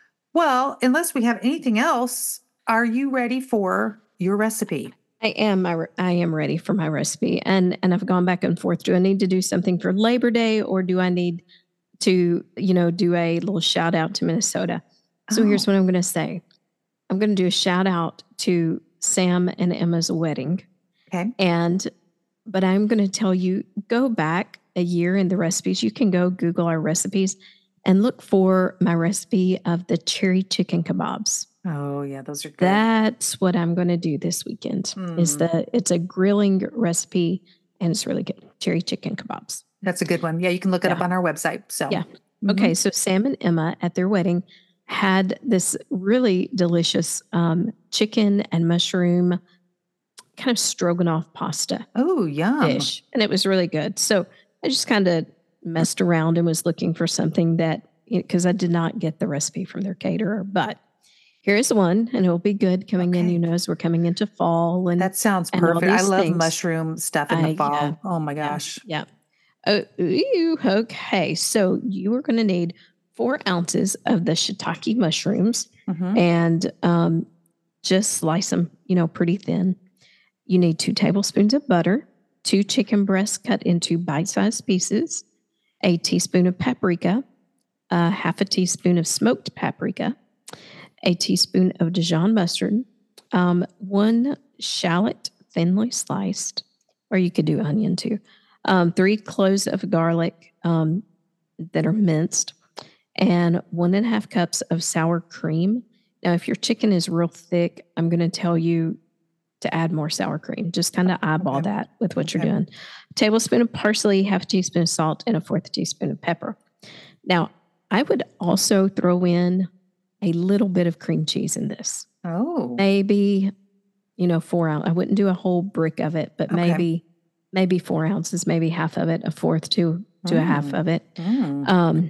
Well, unless we have anything else, are you ready for your recipe? I am. My, I am ready for my recipe, and and I've gone back and forth. Do I need to do something for Labor Day, or do I need to, you know, do a little shout out to Minnesota? So here's Oh. what I'm going to say. I'm going to do a shout out to Sam and Emma's wedding, Okay. and but I'm going to tell you, go back a year in the recipes. You can go Google our recipes and look for my recipe of the cherry chicken kebabs. Oh, yeah, those are good. That's what I'm going to do this weekend. Is Mm. the it's a grilling recipe and it's really good. Cherry chicken kebabs. That's a good one. Yeah, you can look it up Yeah. on our website. So Yeah. Mhm. Okay, so Sam and Emma at their wedding had this really delicious um, chicken and mushroom kind of stroganoff pasta Oh, yum. dish, and it was really good. So I just kind of messed around and was looking for something that, because I did not get the recipe from their caterer, but here's one, and it'll be good coming in. Okay. You know, as we're coming into fall, and That sounds and all perfect. I these love things. mushroom stuff in the I- fall. yeah. Oh my Yeah, gosh. Yeah. Oh, ooh, okay. So you are going to need four ounces of the shiitake mushrooms, Mhm. and um, just slice them, you know, pretty thin. You need two tablespoons of butter, two chicken breasts cut into bite-sized pieces, a teaspoon of paprika, uh, half a teaspoon of smoked paprika, a teaspoon of Dijon mustard, um, one shallot thinly sliced, or you could do onion too, um, three cloves of garlic um, that are minced, and one and a half cups of sour cream. Now, if your chicken is real thick, I'm going to tell you to add more sour cream. Just kind of eyeball Okay. that with what you're Okay. doing. A tablespoon of parsley, half a teaspoon of salt, and a fourth teaspoon of pepper. Now, I would also throw in a little bit of cream cheese in this. Oh. Maybe, you know, four ounce. I wouldn't do a whole brick of it, but Okay. maybe, maybe four ounces, maybe half of it, a fourth to to a half Mm. of it. Mm. Um,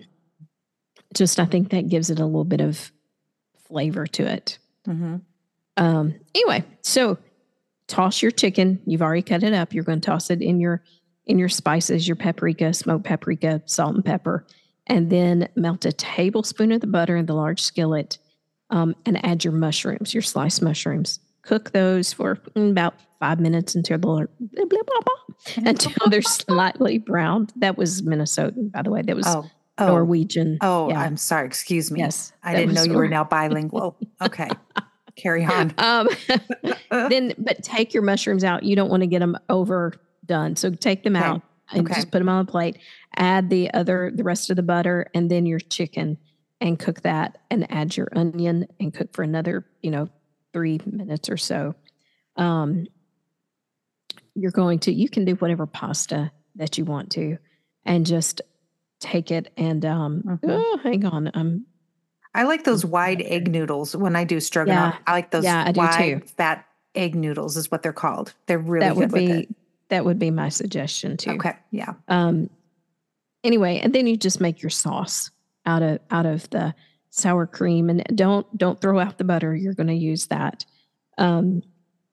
just I think that gives it a little bit of flavor to it. Mhm. Um, anyway, so toss your chicken. You've already cut it up. You're going to toss it in your in your spices, your paprika, smoked paprika, salt and pepper, and then melt a tablespoon of the butter in the large skillet, um, and add your mushrooms, your sliced mushrooms. cook those for about five minutes until they're, blah, blah, blah, blah, until they're slightly browned. That was Minnesotan, by the way. That was Oh, oh, Norwegian. oh, Yeah. I'm sorry. Excuse me. Yes. I that didn't know was you were Nor- now bilingual. Okay. Carry on. Um, then, but take your mushrooms out. You don't want to get them overdone. So take them Okay. out and Okay. just put them on a plate. Add the other, the rest of the butter, and then your chicken, and cook that. And add your onion and cook for another, you know, three minutes or so. Um, you're going to, you can do whatever pasta that you want to, and just take it and um, Mhm. oh, hang on, um, I like those wide egg noodles when I do stroganoff. Yeah. I like those Yeah, I do wide too. fat egg noodles is what they're called. They're really that good would with be it. that would be my suggestion too. Okay. Yeah. Um, anyway, and then you just make your sauce out of out of the sour cream, and don't don't throw out the butter. You're going to use that. Um,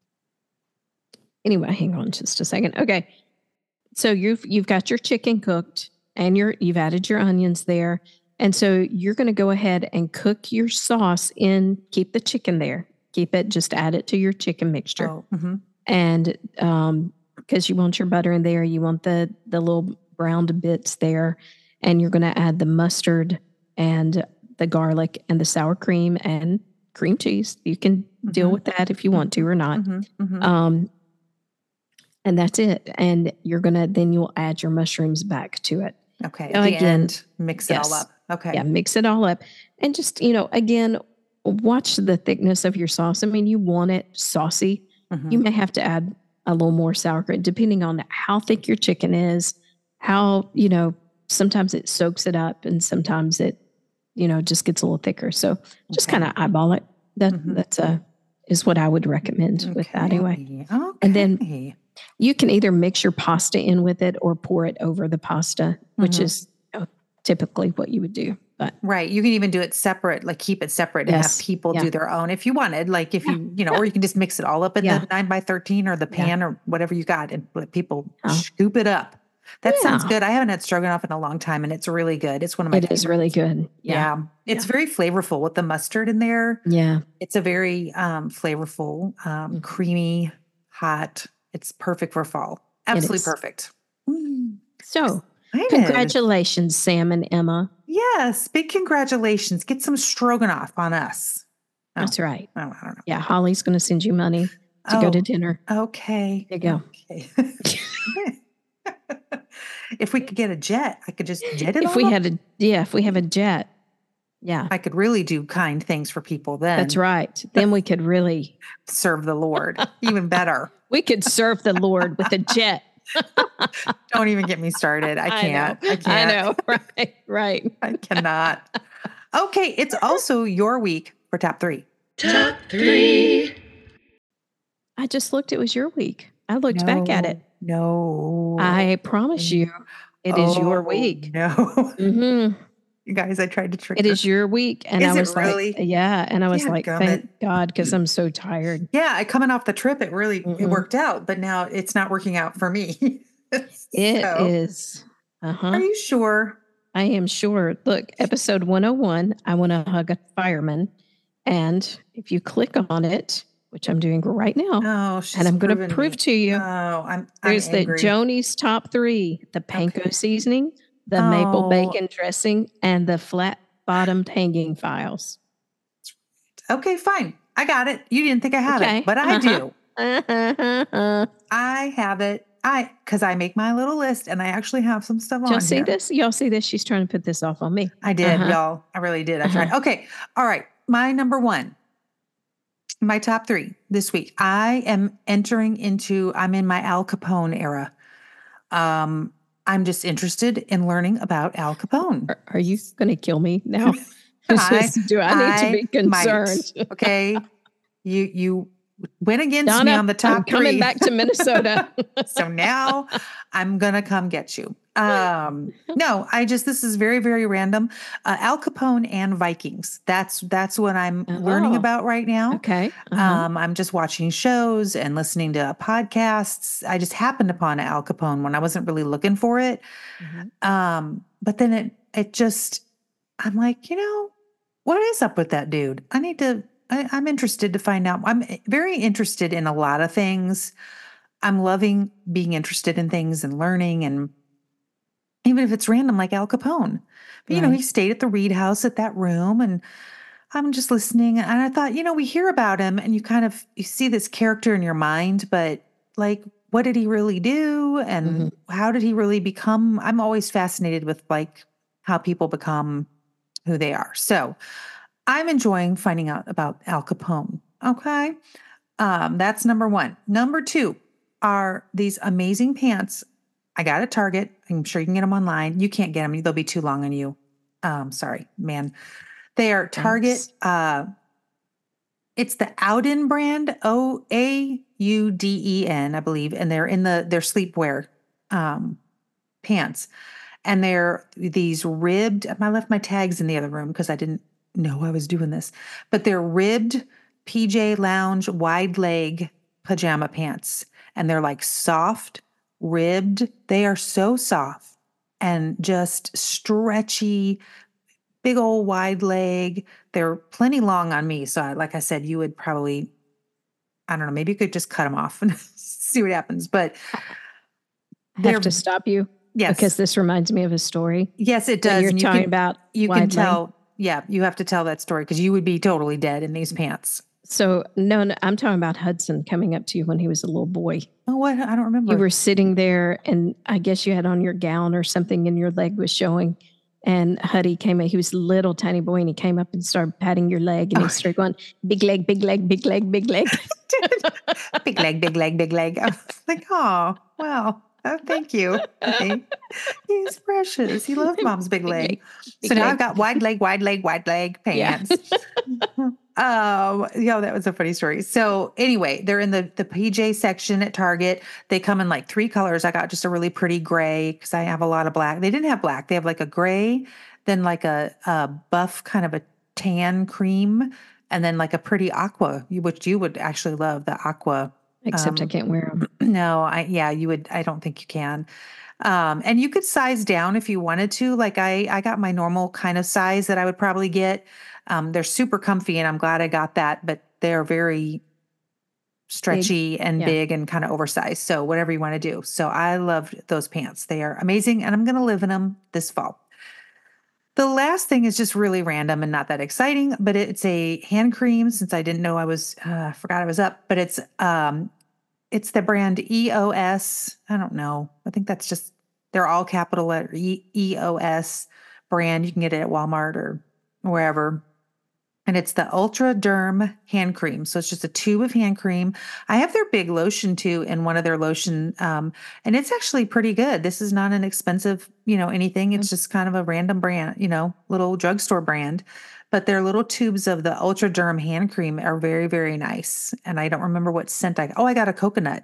anyway, hang on just a second. Okay, so you've you've got your chicken cooked, and you're you've added your onions there, and so you're going to go ahead and cook your sauce in. Keep the chicken there. Keep it. Just add it to your chicken mixture. Oh, hmm And um because you want your butter in there, you want the the little browned bits there, and you're going to add the mustard and the garlic and the sour cream and cream cheese. You can deal Mhm. with that if you want to or not. hmm hmm Um and that's it. And you're going to then you'll add your mushrooms back to it. Okay. Now At the again, end, mix it all yes. up. Okay. Yeah, mix it all up. And just, you know, again, watch the thickness of your sauce. I mean, you want it saucy. Mhm. You may have to add a little more sour cream, depending on how thick your chicken is, how, you know, sometimes it soaks it up and sometimes it, you know, just gets a little thicker. So just Okay. kind of eyeball it. That Mhm. that's a is what I would recommend with that anyway. Okay. Okay. And then you can either mix your pasta in with it or pour it over the pasta, which Mhm. is you know, typically what you would do. But Right. You can even do it separate, like keep it separate and Yes. have people Yeah. do their own if you wanted. Like if Yeah. you, you know, Yeah. or you can just mix it all up in Yeah. the nine by thirteen or the Yeah. pan or whatever you got and let people Oh. scoop it up. That sounds Yeah. good. I haven't had stroganoff in a long time and it's really good. It's one of my it favorites. is really good. Yeah. Yeah. It's Yeah. very flavorful with the mustard in there. Yeah. It's a very um, flavorful, um, Mhm. creamy, hot. It's perfect for fall. It Absolutely is. perfect. Mm, So excited. congratulations, Sam and Emma. Yes. Big congratulations. Get some stroganoff on us. Oh, That's right. oh, I don't know. Yeah, Holly's going to send you money to go Oh, to dinner. okay. There you go. Okay. If we could get a jet, I could just jet it If on we up. had a yeah, if we have a jet, yeah, I could really do kind things for people then. that's right. Then we could really Serve the Lord. Even better. we could serve the Lord with a jet. Don't even get me started. I can't. I, I know. can't. I know. Right. Right. I cannot. Okay. It's also your week for top three. Top three. I just looked. It was your week. I looked back at it. No. I promise you, it is your Oh, week. No. hmm You guys, I tried to trick It her. is your week, and Is I it was really? like, yeah, and I was Yeah, like, gummit. thank God, because I'm so tired. Yeah, I coming off the trip, it really it Mhm. worked out, but now it's not working out for me. It So, is. Uh huh. Are you sure? I am sure. Look, episode one oh one, I want to hug a fireman. And if you click on it, which I'm doing right now, Oh, she's and I'm going to proven prove me. to you, Oh, I'm, I'm there's the angry. Joni's top three, the panko Okay. seasoning, the maple Oh. bacon dressing, and the flat bottomed hanging files. Okay, fine. I got it. You didn't think I had Okay. it, but I Uh-huh. do. Uh-huh. I have it. I because I make my little list and I actually have some stuff on Y'all see here. this? Y'all see this? She's trying to put this off on me. I did, Uh-huh. y'all. I really did. I tried. Okay. All right. My number one, my top three this week. I am entering into, I'm in my Al Capone era. Um, I'm just interested in learning about Al Capone. Are, are you going to kill me now? I- Do I need to be I might. concerned? Okay. You you went against me Donna, on the top I'm coming three. back to Minnesota. So now I'm gonna come get you. Um, no, I just this is very very random. Uh, Al Capone and Vikings. That's that's what I'm learning Oh. about right now. Okay. Uh-huh. Um, I'm just watching shows and listening to podcasts. I just happened upon Al Capone when I wasn't really looking for it. Mhm. Um, but then it it just I'm like, you know, what is up with that dude? I need to I, I'm interested to find out. I'm very interested in a lot of things. I'm loving being interested in things and learning, and even if it's random, like Al Capone. But, you know, Right. he stayed at the Reed House at that room, and I'm just listening. And I thought, you know, we hear about him and you kind of, you see this character in your mind, but like, what did he really do? And Mhm. how did he really become? I'm always fascinated with like how people become who they are. So I'm enjoying finding out about Al Capone. Okay. Um, that's number one. Number two are these amazing pants. I got at Target. I'm sure you can get them online. You can't get them. They'll be too long on you. Um, sorry, man. They are Target. Thanks. Uh, it's the Auden brand, O A U D E N, I believe, and they're in the their sleepwear um, pants, and they're these ribbed. I left my tags in the other room because I didn't know I was doing this, but they're ribbed P J lounge wide leg pajama pants, and they're like soft ribbed. They are so soft and just stretchy. Big old wide leg. They're plenty long on me. So, I, like I said, you would probably, I don't know, maybe you could just cut them off and see what happens. But I they're, have to stop you yes, because this reminds me of a story yes, it that does. you're And you talking can, about. you can wide leg. tell, yeah, you have to tell that story because you would be totally dead in these pants. So no, no, I'm talking about Hudson coming up to you when he was a little boy. Oh, what? I don't remember. You were sitting there, and I guess you had on your gown or something, and your leg was showing. And Huddy came in. He was a little tiny boy, and he came up and started patting your leg, and Oh. he started going, "Big leg, big leg, big leg, big leg." Big leg, big leg, big leg. I was like, oh, wow. Oh, thank you. Okay. He's precious. He loves mom's big Big leg. leg, big So now leg. I've got wide leg, wide leg, wide leg Yeah. pants. um, yeah, that was a funny story. So anyway, they're in the the P J section at Target. They come in like three colors. I got just a really pretty gray because I have a lot of black. They didn't have black. They have like a gray, then like a, a buff kind of a tan cream, and then like a pretty aqua, you- which you would actually love the aqua. Except I Um, can't wear them. No, I yeah, you would. I don't think you can. Um, and you could size down if you wanted to. Like I, I got my normal kind of size that I would probably get. Um, they're super comfy, and I'm glad I got that. But they're very stretchy and Yeah. big and kind of oversized. So whatever you want to do. So I loved those pants. They are amazing, and I'm going to live in them this fall. The last thing is just really random and not that exciting, but it's a hand cream. Since I didn't know I was, uh, forgot I was up. But it's um, it's the brand E O S. I don't know. I think that's just, they're all capital letter E- EOS brand. You can get it at Walmart or wherever. And it's the Ultra Derm hand cream. So it's just a tube of hand cream. I have their big lotion too in one of their lotion. Um, and it's actually pretty good. This is not an expensive, you know, anything. It's just kind of a random brand, you know, little drugstore brand. But their little tubes of the Ultra Derm hand cream are very, very nice. And I don't remember what scent I, oh, I got a coconut.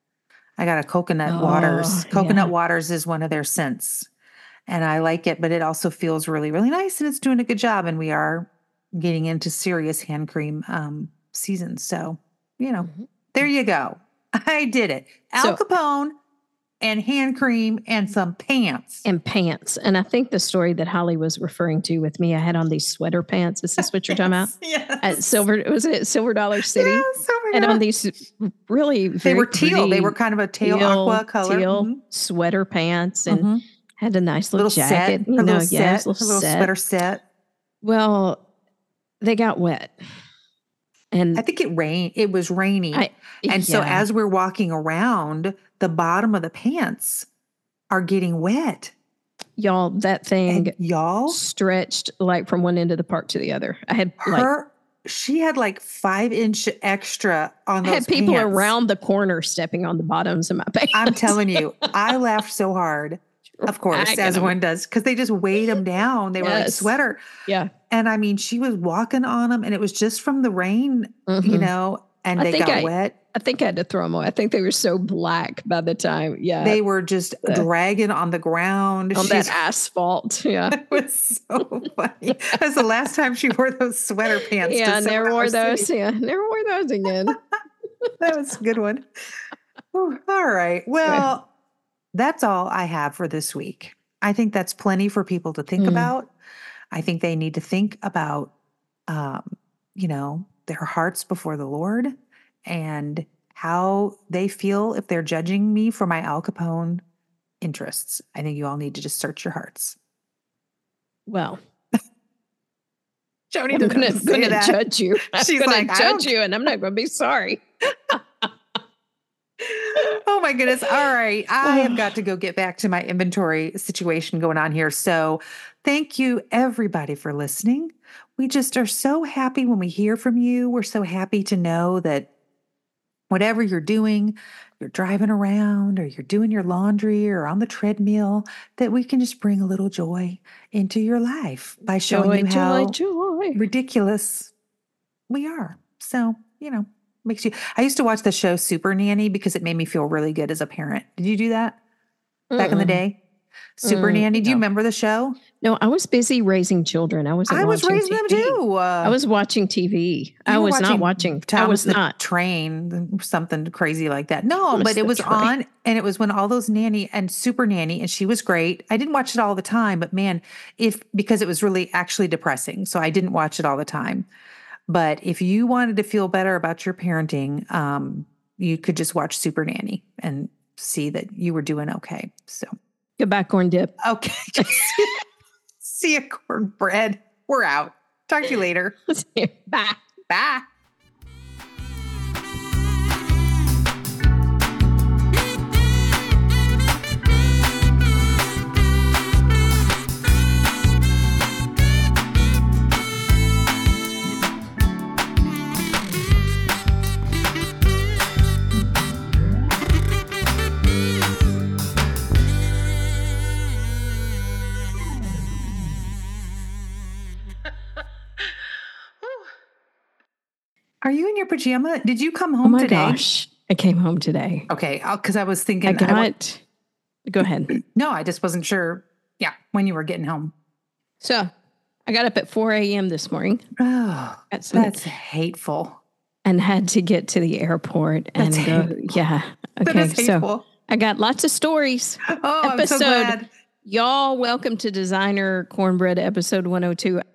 I got a coconut waters. Oh, Coconut yeah. waters is one of their scents. And I like it, but it also feels really, really nice. And it's doing a good job. And we are getting into serious hand cream um, season. So, you know, Mhm. there you go. I did it. Al So- Capone and hand cream and some pants. And pants. And I think the story that Holly was referring to with me, I had on these sweater pants. Is this what you're talking about? Yes. At Silver, was it at Silver Dollar City? Yes, oh my And on God. these really very They were teal. They pretty were kind of a teal, teal- aqua color. teal Mhm. sweater pants, and Mhm. had a nice little, Little jacket. set. You Her know, little yeah, it set. was a Her little, little set. sweater set. Well, they got wet, and I think it rained. It was rainy. I, and so yeah. as we're walking around, the bottom of the pants are getting wet. y'all, that thing And y'all, stretched like from one end of the park to the other. I had like her, she had like five inch extra on I those had people pants. around the corner stepping on the bottoms of my pants. I'm telling you, I laughed so hard. Of course, Dragging as them. one does, because they just weighed them down. They were like Yes. sweater. Yeah. And I mean, she was walking on them, and it was just from the rain, you Mhm. know, and I they think got I- wet. I think I had to throw them away. I think they were so black by the time, yeah, They were just the- dragging on the ground. on She's- that asphalt. Yeah. It was so funny. That's the last time she wore those sweater pants. to Yeah, Silver never Dollar wore City. those. Yeah, never wore those again. That was a good one. Whew, all right. Well, that's all I have for this week. I think that's plenty for people to think Mm. about. I think they need to think about, um, you know, their hearts before the Lord and how they feel if they're judging me for my Al Capone interests. I think you all need to just search your hearts. Well, Joni I'm doesn't going have to say to that. judge you. I'm She's going like, to "I judge don't you, and I'm not going to be sorry. Oh my goodness. All right. I have got to go get back to my inventory situation going on here. So thank you everybody for listening. We just are so happy when we hear from you. We're so happy to know that whatever you're doing, you're driving around or you're doing your laundry or on the treadmill, that we can just bring a little joy into your life by showing Joy, you how joy, joy. ridiculous we are. So, you know, makes you, I used to watch the show Super Nanny because it made me feel really good as a parent. Did you do that back in the Mm-mm. day? Super Mm, Nanny. Do you no. remember the show? No, I was busy raising children. I wasn't I was watching raising them T V. too. Uh, I was watching T V. I you were was not watching. I Thomas was the not. Train, something crazy like that. No, Thomas but it the was Train. on, and it was when all those nanny and Super Nanny, and she was great. I didn't watch it all the time, but man, if because it was really actually depressing, so I didn't watch it all the time. But if you wanted to feel better about your parenting, um, you could just watch Super Nanny and see that you were doing okay. So Goodbye, corn dip. okay, see you, cornbread. We're out. Talk to you later. Bye. Bye. Are you in your pajama? Did you come home Oh my today? gosh. I came home today. Okay, because I was thinking. I got, I wa- go ahead. no, I just wasn't sure. Yeah, when you were getting home. So I got up at four a.m. this morning. Oh, Got some- that's hateful. and had to get to the airport and That's go. hateful. Yeah. That Okay. is So hateful. I got lots of stories. Oh, I'm so Episode. glad. Y'all, welcome to Designer Cornbread episode one oh two.